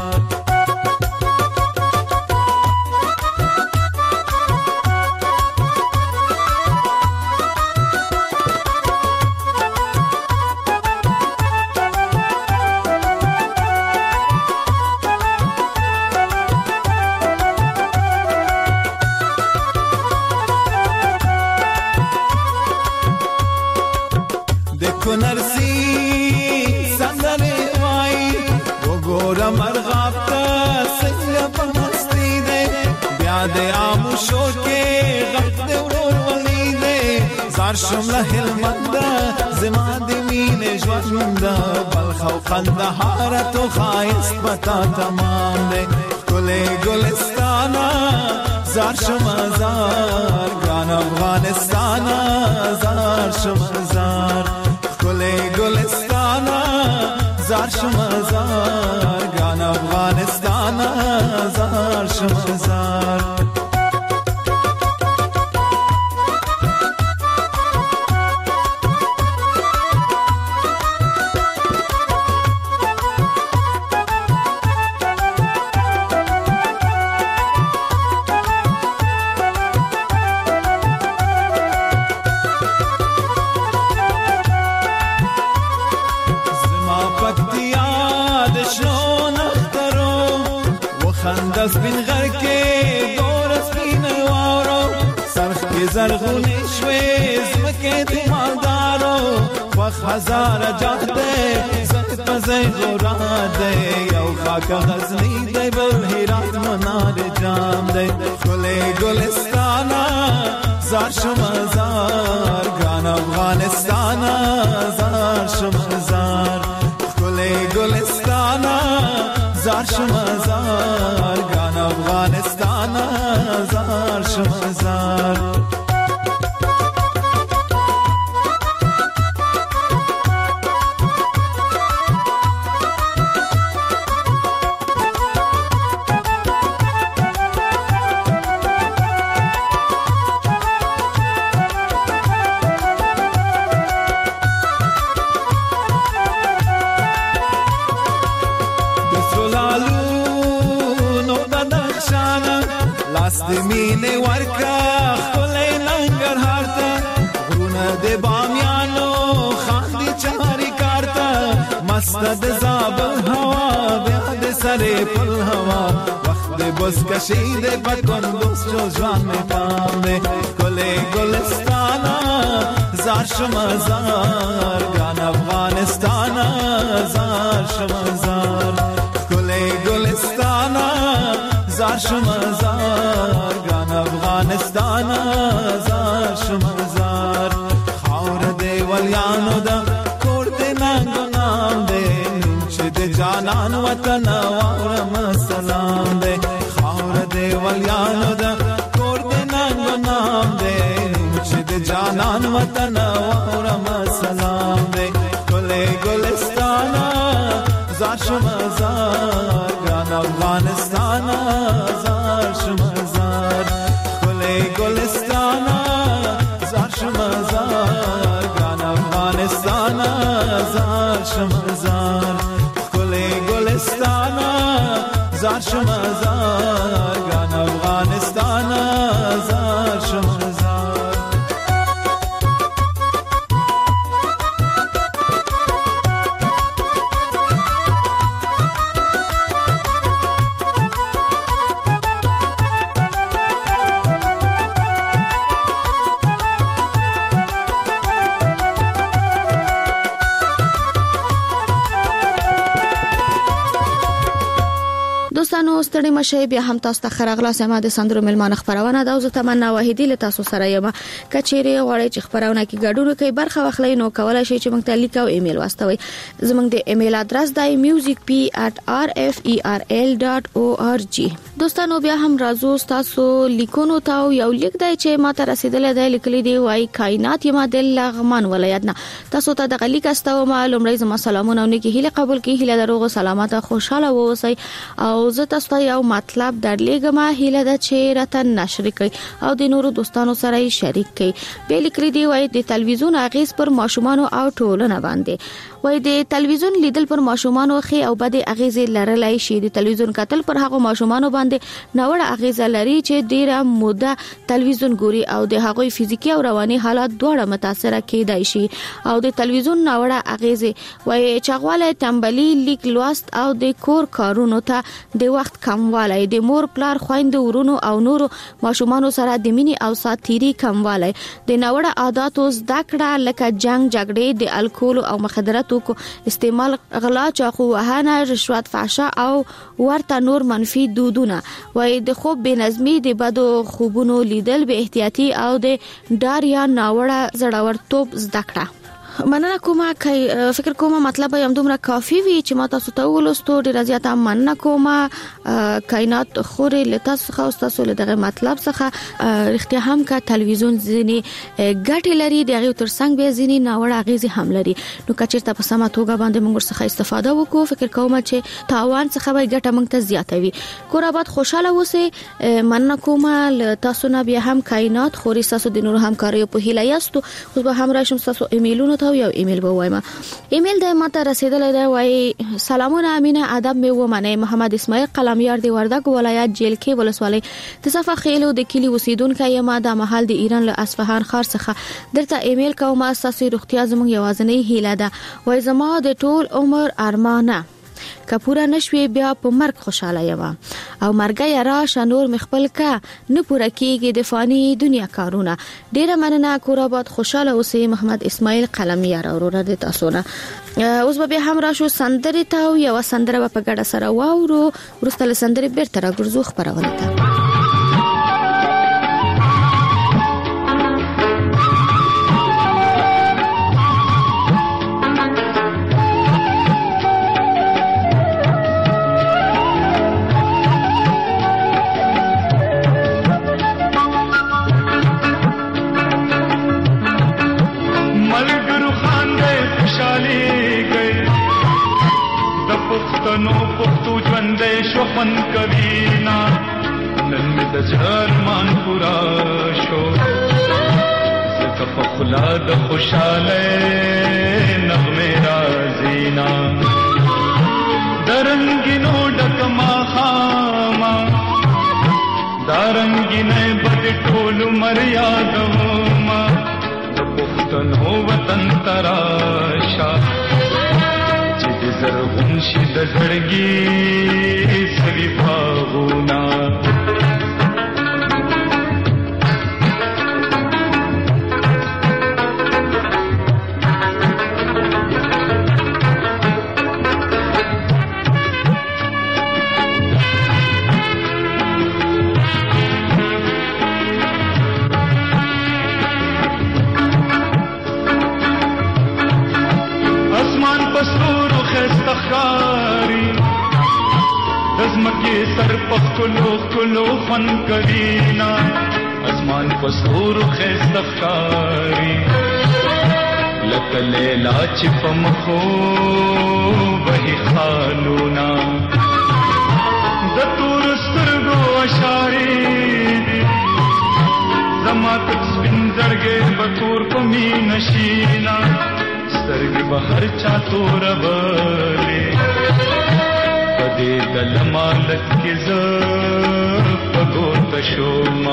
Speaker 20: زار شمله هلمند
Speaker 17: زما د مینې ژوند بلخ او قندهار تو خایست پتا تمام دی ګلې ګلستانا زار شما زار ګران افغانستانا زار شما زار ګلې ګلستانا زار شما زار ګران افغانستانا زار شما زار سپین غر کې ګور سپین وارو سرخ کې زرغونې شوې زمکې د مالدارو وخ هزار جهده زت پزې غورا ده یو خاک غزنی دی بل هرات منار جام دی ګلې ګلستانا زار شما زار ګران افغانستانا زار شما زار ګلې ګلستانا زار شما زار ګران افغانستانا زار شما زار د مینې ورکا خلې ننګرهار ته غرونه د بامیانو خاندي چاري کارته مست د زابل هوا بیا د سره پل هوا وخت د بس کشي د پکون دوستو ځوان مې پام دې ګلې ګلستانا زار شما زار ګران افغانستانا زار شما زار ګلې ګلستانا زار شما زار ګران افغانستانا زار شما زار خاور دی ولیانو دا کور دی ننګو نام دی چې د جانان وطن واورم سلام دی خاور دی ولیانو دا کور دی ننګو نام دی چې د جانان وطن واورم سلام دی ګلې ګلستانا زار شما زار ګران افغانستانا زار شما زار ګلې ګلستانا زار شما زار ګران افغانستانا زار شما زار ګلې ګلستانا زار شما زار ګران افغانستانا زار شما زار
Speaker 15: دوستانو ستړي مشه بیا هم تاسو ته خرغلا سما د سندرو ملمان خبرونه دا زه تمنا واحدی له تاسو سره یم کچيري غواړئ چې خبرونه کې ګډون کوي برخه واخلئ نو کولای شئ چې موږ ته لیک او ایمیل واستوي زموږ د ایمیل ادرس دی music p at r f e r l dot org دوستانو بیا هم راځو تاسو لیکونو ته یو لیک دی چې ماته رسیدلې دی لیکلي دی وای کائنات یما د لغمان ولایت نه تاسو ته د غلیک استو معلومه زما سلامونه نه کې هله قبول کې هله دروغ سلامات خوشاله ووسی او زه تاسو ته یو مطلب درلېګم هله د چې راته نشر کړئ او د نورو دوستانو سره یې شریک کړئ به لیکلي دی وای د تلویزیون اغیز پر ماشومان او ټولنه باندې وای د تلویزیون لیدل پر ماشومان خو او بده اغیز لرلای شي د تلویزیون کتل پر هغه ماشومان باندې نوړه اغیز لري چې ډیره موده تلویزیون ګوري او د هغه فزیکی او رواني حالات دواړه متاثر کېدای شي او د تلویزیون نوړه اغیز وای چغواله تنبلی لیک لوست او د کور کارونو ته د وخت کموالی د مور پلار خويند ورونو او نورو ماشومان سره د مینی او ساتيري کموالی د نوړه عادتو زده کړه لکه جنگ جګړې د الکول او مخدرات کو استعمال غلا چاقو وهانه رشوت فحشا او ورته نور منفي دودونه وای د خوب بنظمي د بدو خوبونو لیدل به احتیاطي او د ډار یا ناوړه زړورتوب زده کړه مننه کومه کای فکر کومه مطلب هم دومره کافی وی چې ما تاسو ته ولستو ډیر زیاته مننه کومه کائنات خوري لته څخه تاسو له دغه مطلب څخه رښتیا هم کا تلویزیون ځینی ګټي لري دغه ترڅنګ به ځینی ناوړه اغیزې هم لري نو کچېرته په سمه توګه باندې موږ څخه استفاده وکړو فکر کوم چې تاوان څخه به ګټه موږ ته زیاتوي کور آباد خوشاله اوسئ مننه کومه تاسو نه بیا هم کائنات خوري تاسو د نور همکاریو په هیله یاستو خو به هم راشم تاسو ایمیلونه ته یو ایمیل به وایم ایمیل د ماته رسیدلې دی وای سلامونه امینه ادب می ومنه محمد اسماعیل قلمیار دی وردګ ولایت جیل کې ولسوالۍ تصفه خېلو د کلی وسیدونکو یم د محل د ایران له اصفهان ښار څخه درته ایمیل کوم اساسي روغتیا زموږ یوازنی هیله ده وای زما د ټول عمر ارمانه کپورا نشوي بیا په مرګ خوشاله یم او مرګ را شنور مخبل کا نه پوره کیږي د فانی دنیا کارونه ډیره مننه کور آباد خوشاله اوسئ محمد اسماعیل قلمیار اورور د تاسو نه اوس به هم راشو سندري ته یو سندره په ګډه سره واورو ورسته سندري بیرته راګرځو خبرونه ته
Speaker 20: نو پختو ژوندې شو فن کوینا نن می د ځرمان پورا شو زکه په خلا د خوشاله نغمه رازینا درنګینو ډکما خاما دارنګینه بد ټول مریادوما د پختنو وطن تراشا زرغون شي د زړګي سوي باغونا سر پخلو کلو فن کرینا اسمان پسور خستخاری لکلیلا چپم خو وہی خالونا دتور سترگو اشاری زما تک سپنزرگے بطور پمی نشینا سترگ بہر چاتور بلے پدې د لمالت کې ز پګو تشوما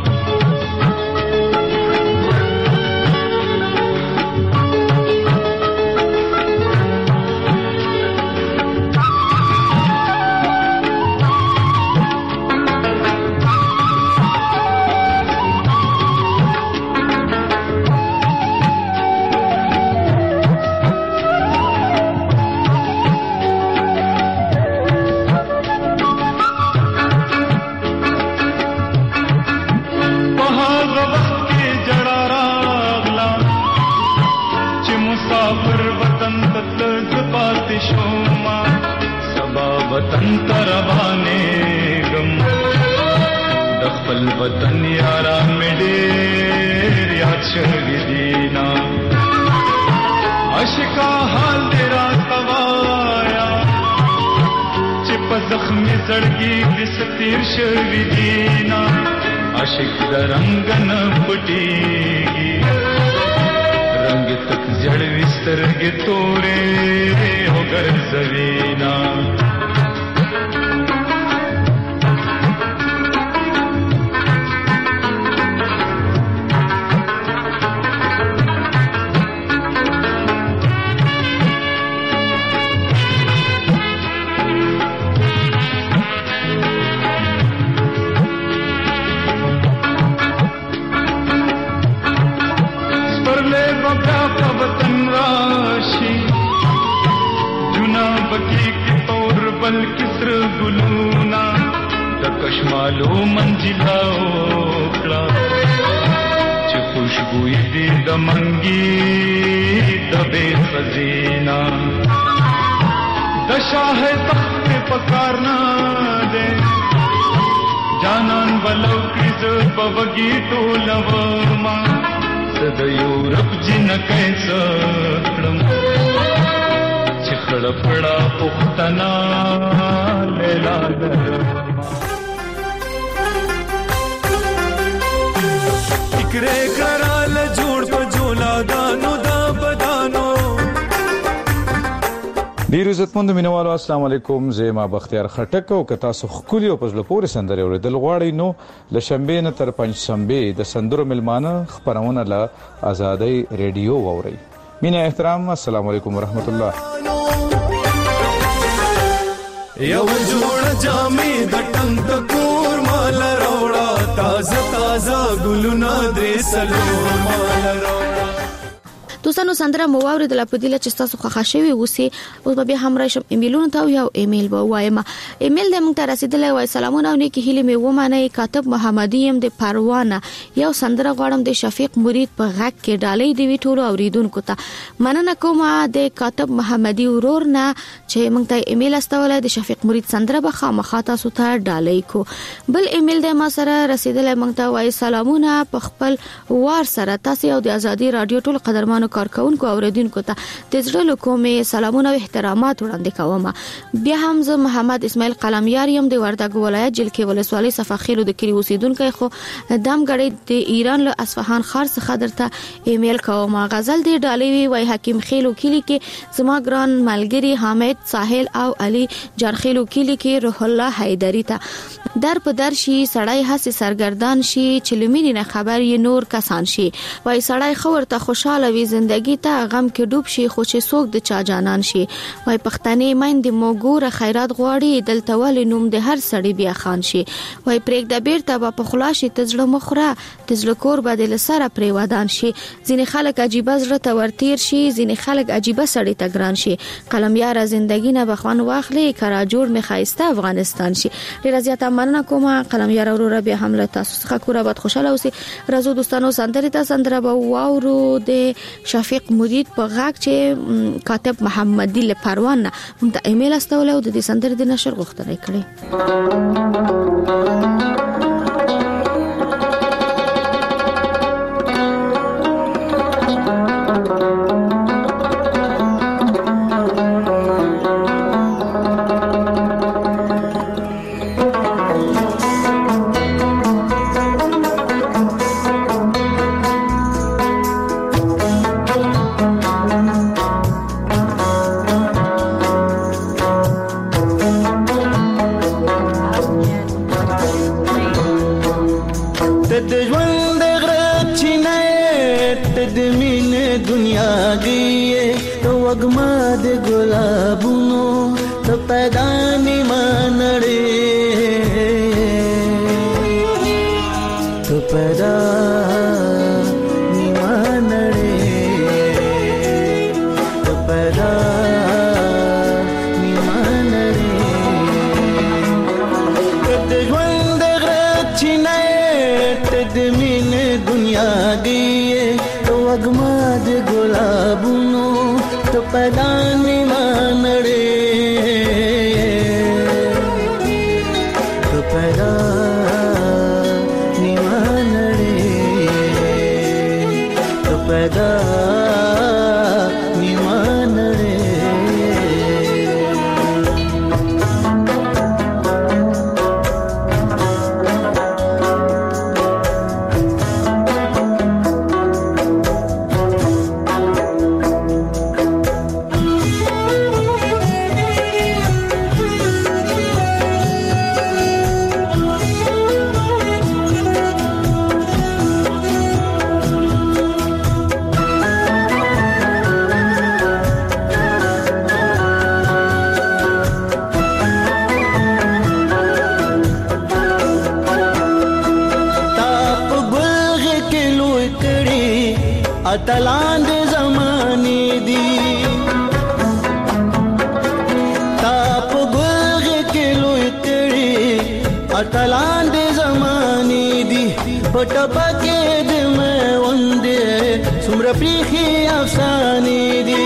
Speaker 20: وطن تروانے گم دخل وطن یارا میڈیر یاد شوی دینا عشقا حال دیرا توایا چپ زخمی زڑگی بستیر شوی دینا عشق درنگن پٹیگی رنگ تک زڑ وسترگ تورے ہو گر زوینا کشمالو منزلا اوکړه چې خوشبو خوشبوئی دی د منګي د بے خزینا د شاه تخت پکار نه دے جانان ولو کز پوگی ټولو ما د یورپ جن کیسه کړم چې خړ پړا پختنا لیلا
Speaker 17: فکرې کرال جوړ په جولا دانو دا بدانو.
Speaker 21: ډیر عزتمند مینوالو السلام علیکم. زما بختیار خټک او کتا سو خولي او پزله پورې سندره اوریدل غواړي نو ل شنبه نه تر پنځ شنبه د سندرو ملمانه خبرونه ل آزادۍ ریډیو ووري. مینه احترام السلام علیکم ورحمت الله.
Speaker 17: یو جوړ جامې د ټنګ کور مال روړا تازه تازه ګلونه درې سلو مال روړا.
Speaker 15: دوستانو سندره مو واورید لا پدیله چې تاسو خوښ شوي اوسې اوس به هم راشم ایمیلونه ته یو ایمیل به وایم. ایمیل د موږ ته رسیدلی وای سلامونه او نیکی هیله می ومنه. کاتب محمدی ام د پروانه یو سندره غواړم د شفیق مرید په غږ کې ډالۍ دی وی ټولو اوریدونکو ته مننه کوم د کاتب محمدی ورور نه چې موږ ته ایمیل استولای د شفیق مرید سندره به خامخا تاسو ته ډالۍ کو. بل ایمیل د ما سره رسیدلی موږ ته وای سلامونه په خپل وار سره تاسو او د ازادي رادیو ټول قدرمنو کارکونکو اوریدونکو ته د زړه کومې سلامونه او احترامات وړاندې کوم. بیا هم زه محمد اسماعیل قلمیار یم د وردګ ولایت جلکې ولسوالۍ صفاخیلو د کلی اوسیدونکو خو دم غړي د ایران له اصفهان ښار څخه درته ایمیل کوم. غزل دی ډالۍ وی حکیم خیلو کلی کې زما ګران ملګری حامد ساحل او علي جرخیلو کلی کې روح الله حیدری ته در په در شي سړی هسي سرګردان شي چې لمینې نه خبر یې نور کسان شي. وای سړی خور ته خوشاله وي زندگی ته غم کې ډوب شي خو چې څوک د چا جانان شي. وای پښتنې مېندې مو ګوره خیرات غواړي دلته ولې نوم د هر سړی بیا خان شي. وای پرېږده بیرته به په خلا شي ته زړه مخوره ته زړه کور به د سره پرې ودان شي. ځینې خلک عجیبه زړه ته ورتیر شي ځینې خلک عجیبه سړی ته ګران شي. قلمیاره زندگی نه بخوان واخلي کرا جوړ می خایسته افغانستان شي. ډیر زیاته مننه کوم قلمیاره ورور بیا هم له تاسو څخه کوره بد خوشاله اوسئ. راځو دوستانو سندره ته سندره به واورو د شفیق مرید په غږ چې کاتب محمدی له پروانه موږ ته ایمیل استول او د دې سندره د نشر غوښتنه کړې.
Speaker 22: اتلان د زمانه دي تاپ ګل کې لوی کړي اتلان د زمانه دي پټ پکې د مې غوندې څومره پریخي افسانې دي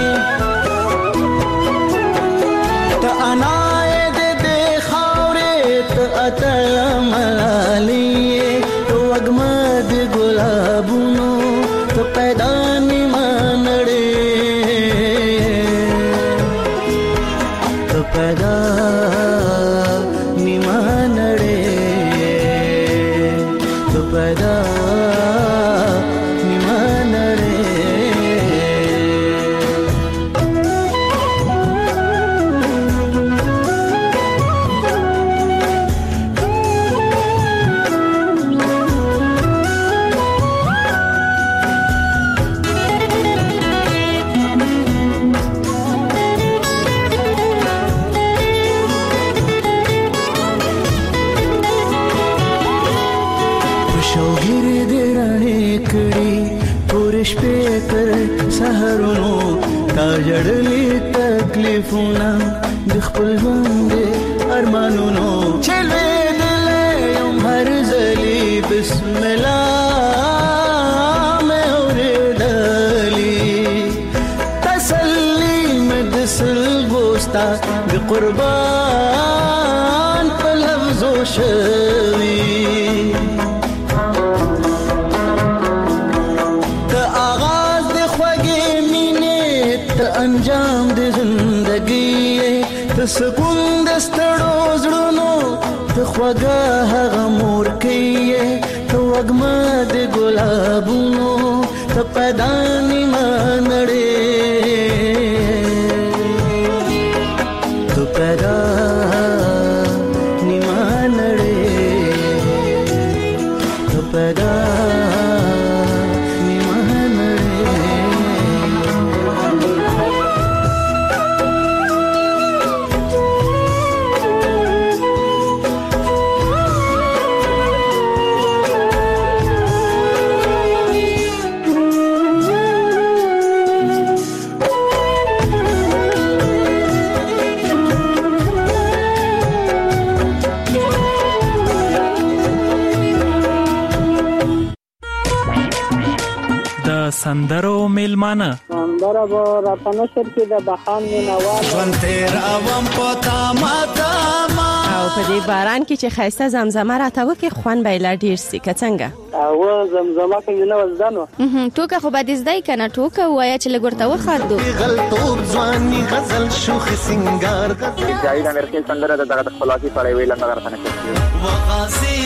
Speaker 22: ته انای دې دې خاورې ته اتل ملالې ته وږمه د ګلابونو ته پیدا نیمه نړۍ ته پیدا نیمه نړۍ ته پیدا نیمه نړۍ شپې تر سحرونو تا جړلې تکلیفونه د خپل ژوند ارمانونو چې لوېدلې یم هر ځلې بسم الله مې اورېدلې تسلي مې د سلګو ستا د قربان په لفظو شوي انجام د زندګي ته سکون د ستړو زړونو ته خوږه هغه مور کې ته وږمه د ګلابونو ته پیدا نیمه نړۍ ته پیدا نیمه نړۍ ته پیدا
Speaker 14: سندرو میلمانه
Speaker 2: سندره به راته نشر کې د بخان مینوال
Speaker 22: ژوند تېروم په تامه تامه
Speaker 4: او په دې باران کې چې ښایسته زمزمه راته وکړي خوند به یې لا ډېر سي که څنګه
Speaker 2: او زمزمه کوي نه وزدان و
Speaker 4: ټوکه خو به دې زده یې که نه ټوکه ووایه چې لږ ورته وخاندو
Speaker 22: غلطوب ځواني غزل شوخ سینګار
Speaker 10: جاوید امرخیل سندره د دغه خلاصي پړې ویل نه راته نشر
Speaker 22: وغازي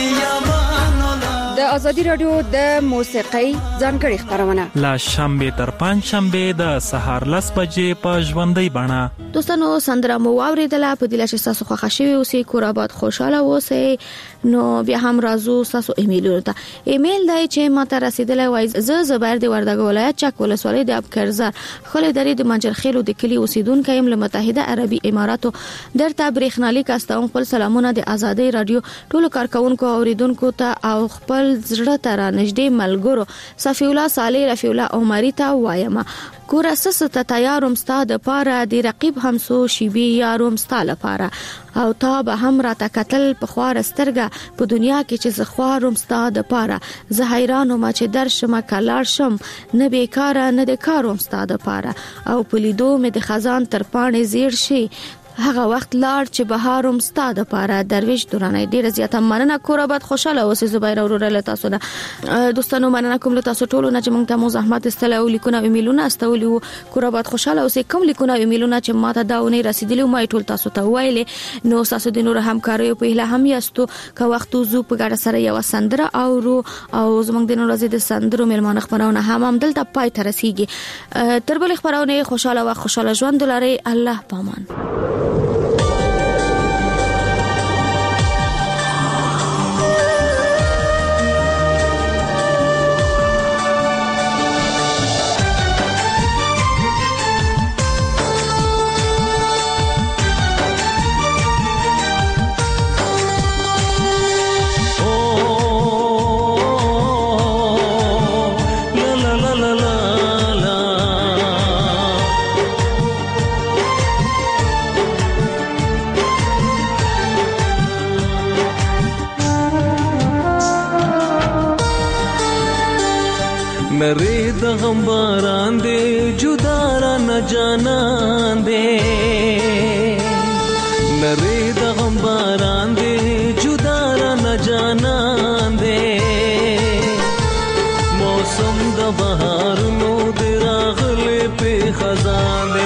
Speaker 22: یمانو
Speaker 23: د ازادي رادیو د موسیقۍ ځانګړي خبرونه
Speaker 14: لا شنبه تر پنځ شنبه د سهار لس بجې په ژوندۍ بڼه
Speaker 15: دوستانو سندره مو واوریدله په دې لاره تاسو خوښ شوي اوسئ کور آباد خوشاله اوسئ نو بیا هم راځو تاسو ایمیلونو ته ایمیل دی چې ماته رسیدلی وای زه زبر د وردګ ولایت چک ولسوالۍ د ابکرزر خلې درې د منجرخیلو د کلی اوسیدونکو یم له متحده عربي اماراتو درته برېښنالیک استوم خپل سلامونه د ازادي رادیو ټولو کارکونکو اوریدونکو ته او خپل زړه ته را نږدې ملګرو صفی الله صالح رفیع الله عمری ته وایم کور اساس ته تیاروم ستاد پاره دی رقیب همسو شیبي یاروم ستاله پاره او تا به هم را تکتل په خوار سترګه په دنیا کې چې زخوارم ستاد پاره زه حیرانو ما چې درشم کلار شم نه بیکاره نه د کاروم ستاد پاره او پلیدو مې د خزان تر پانې زیر شي هغه وخت لار چې بهاروم ستاد پاره درویش دورانه ډیره زیاته مننه کور آباد خوشاله اوسئ زبیر اورور له تاسو نه دوستانو مننه کوم له تاسو ټولو نه چې موږ ته مو زحمت استله او لیکونه ایمیلونه استولي کور آباد خوشاله اوسئ کوم لیکونه ایمیلونه چې ماته داونه رسیدلی ما ټول تاسو ته وایلې نو تاسو د نور همکاریو په هله هم یاستو که وخت زو په ګډه سره یو سندره او او زموږ د نور د سندرو ملمان خبرونه هم هم دلته پای ته رسیږي تر بل خبرونه خوشاله او خوشاله ژوند لري الله پامان
Speaker 17: لری د غم باران دې جدا را نه جانان دې لری د غم باران دې جدا را نه جانان دې موسم د بهار نو دې راغلې په خزان دې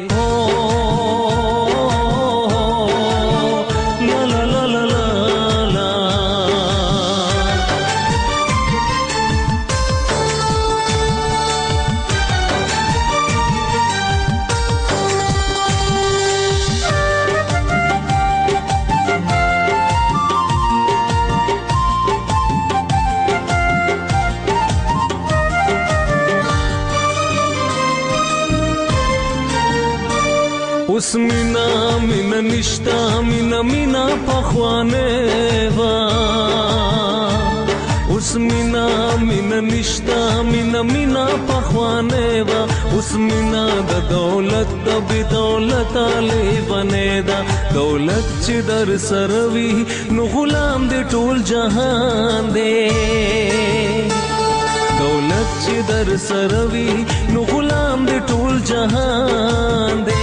Speaker 17: اوس مینا مینا نشتا مینا مینا پخوانه وا اوس مینا مینا نشتا مینا مینا پخوانه وا اوس مینا د دولت د بی دولت علی بنه دا دولت چې در سروي نو غلام دې ټول جهان دې دولت چې در سروي نو غلام دې ټول جهان دې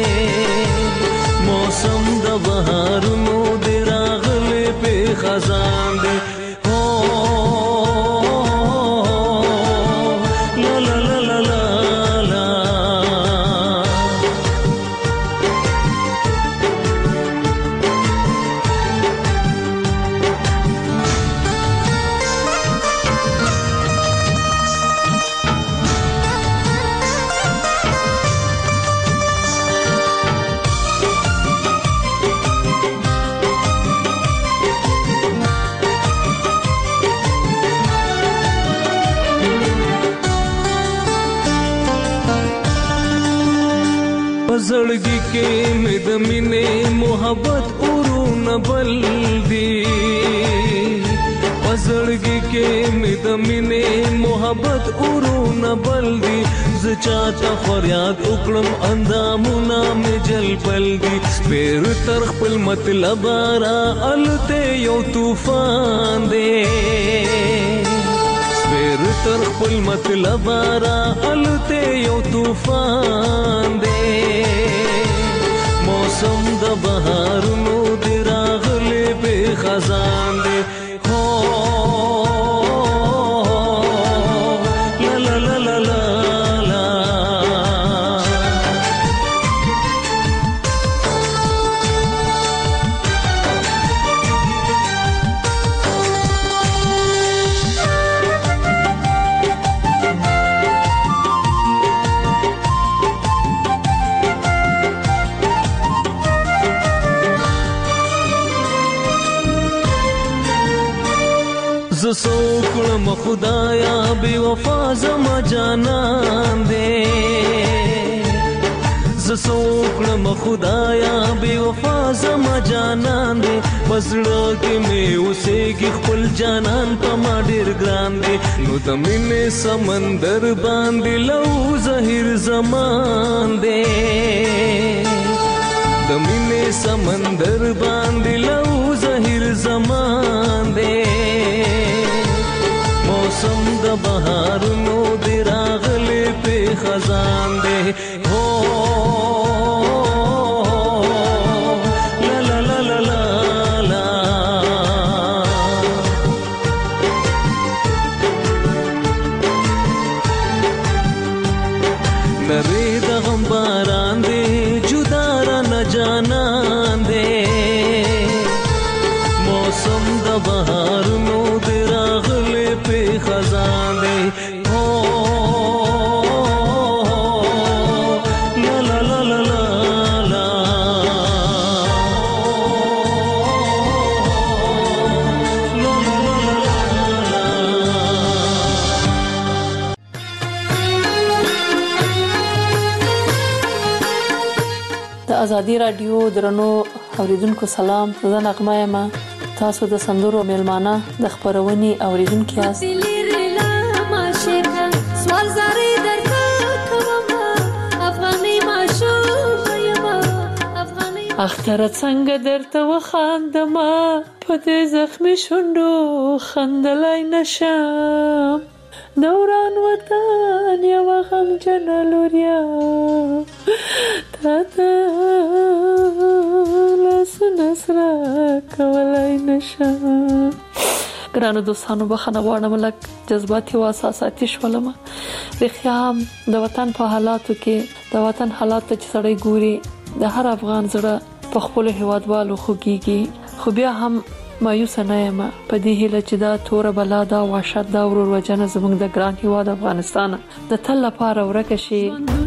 Speaker 17: موسم د بهار نو دې راغلې په خزان دې لا لا لا لا لا لا زړګي کې مې د مینې محبت اورونه بل دي زړګي کې مې د مینې محبت اورونه بل دي زه چاته فریاد وکړم اندامونه مې جل بل دي پیر تر خپل مطلب را الته یو طوفان دی پیر تر خپل مطلب را الته یو طوفان دی موسم د بهار نو دې راغلې په خزان دې هو لا لا لا لا لا لا زسوکړم خدایا بے وفا زما جانان دے زسوکړم خدایا بے وفا زما جانان دے پسړه کې مې اوسېږي خپل جانان په ما ډېر ګران دے نو د مینې سمندر باندې لو زهیر زمان دے د مینې سمندر باندې لو زهیر زمان دے موسم د بهار نو دې راغلې په خزان دې هو لا لا لا لا لا لا لری د غم باران دې جدا را نه جانان دې موسم د بهار نو دې راغلې په خزان دې هو لا لا لا لا لا لا
Speaker 3: د ازادي رادیو درنو اوریدونکو سلام زه نغمه یم تاسو د سندرو میلمانه د خبرونې اوریدونکو یاست اختر څنګه درته وخاندما په دې زخمي شونډو خندلای نشم دوران وطن جن لوریا تا ته لاس نسرا کولای نشم. ګرانو دوستانو بخښنه غواړم لکه جذباتي او احساساتي شولم. رښتیا هم د وطن په حالاتو کې د وطن حالات چې سړی ګوري د هر افغان زړه په خپل هیوادوالو خوږيږي. خو بیا هم مایوس نه یم په دې هیله چې دا تور بلا دا وحشت دا ورور وجنه زموږ د ګران هیواد افغانستان د تل لپاره ورکه شي.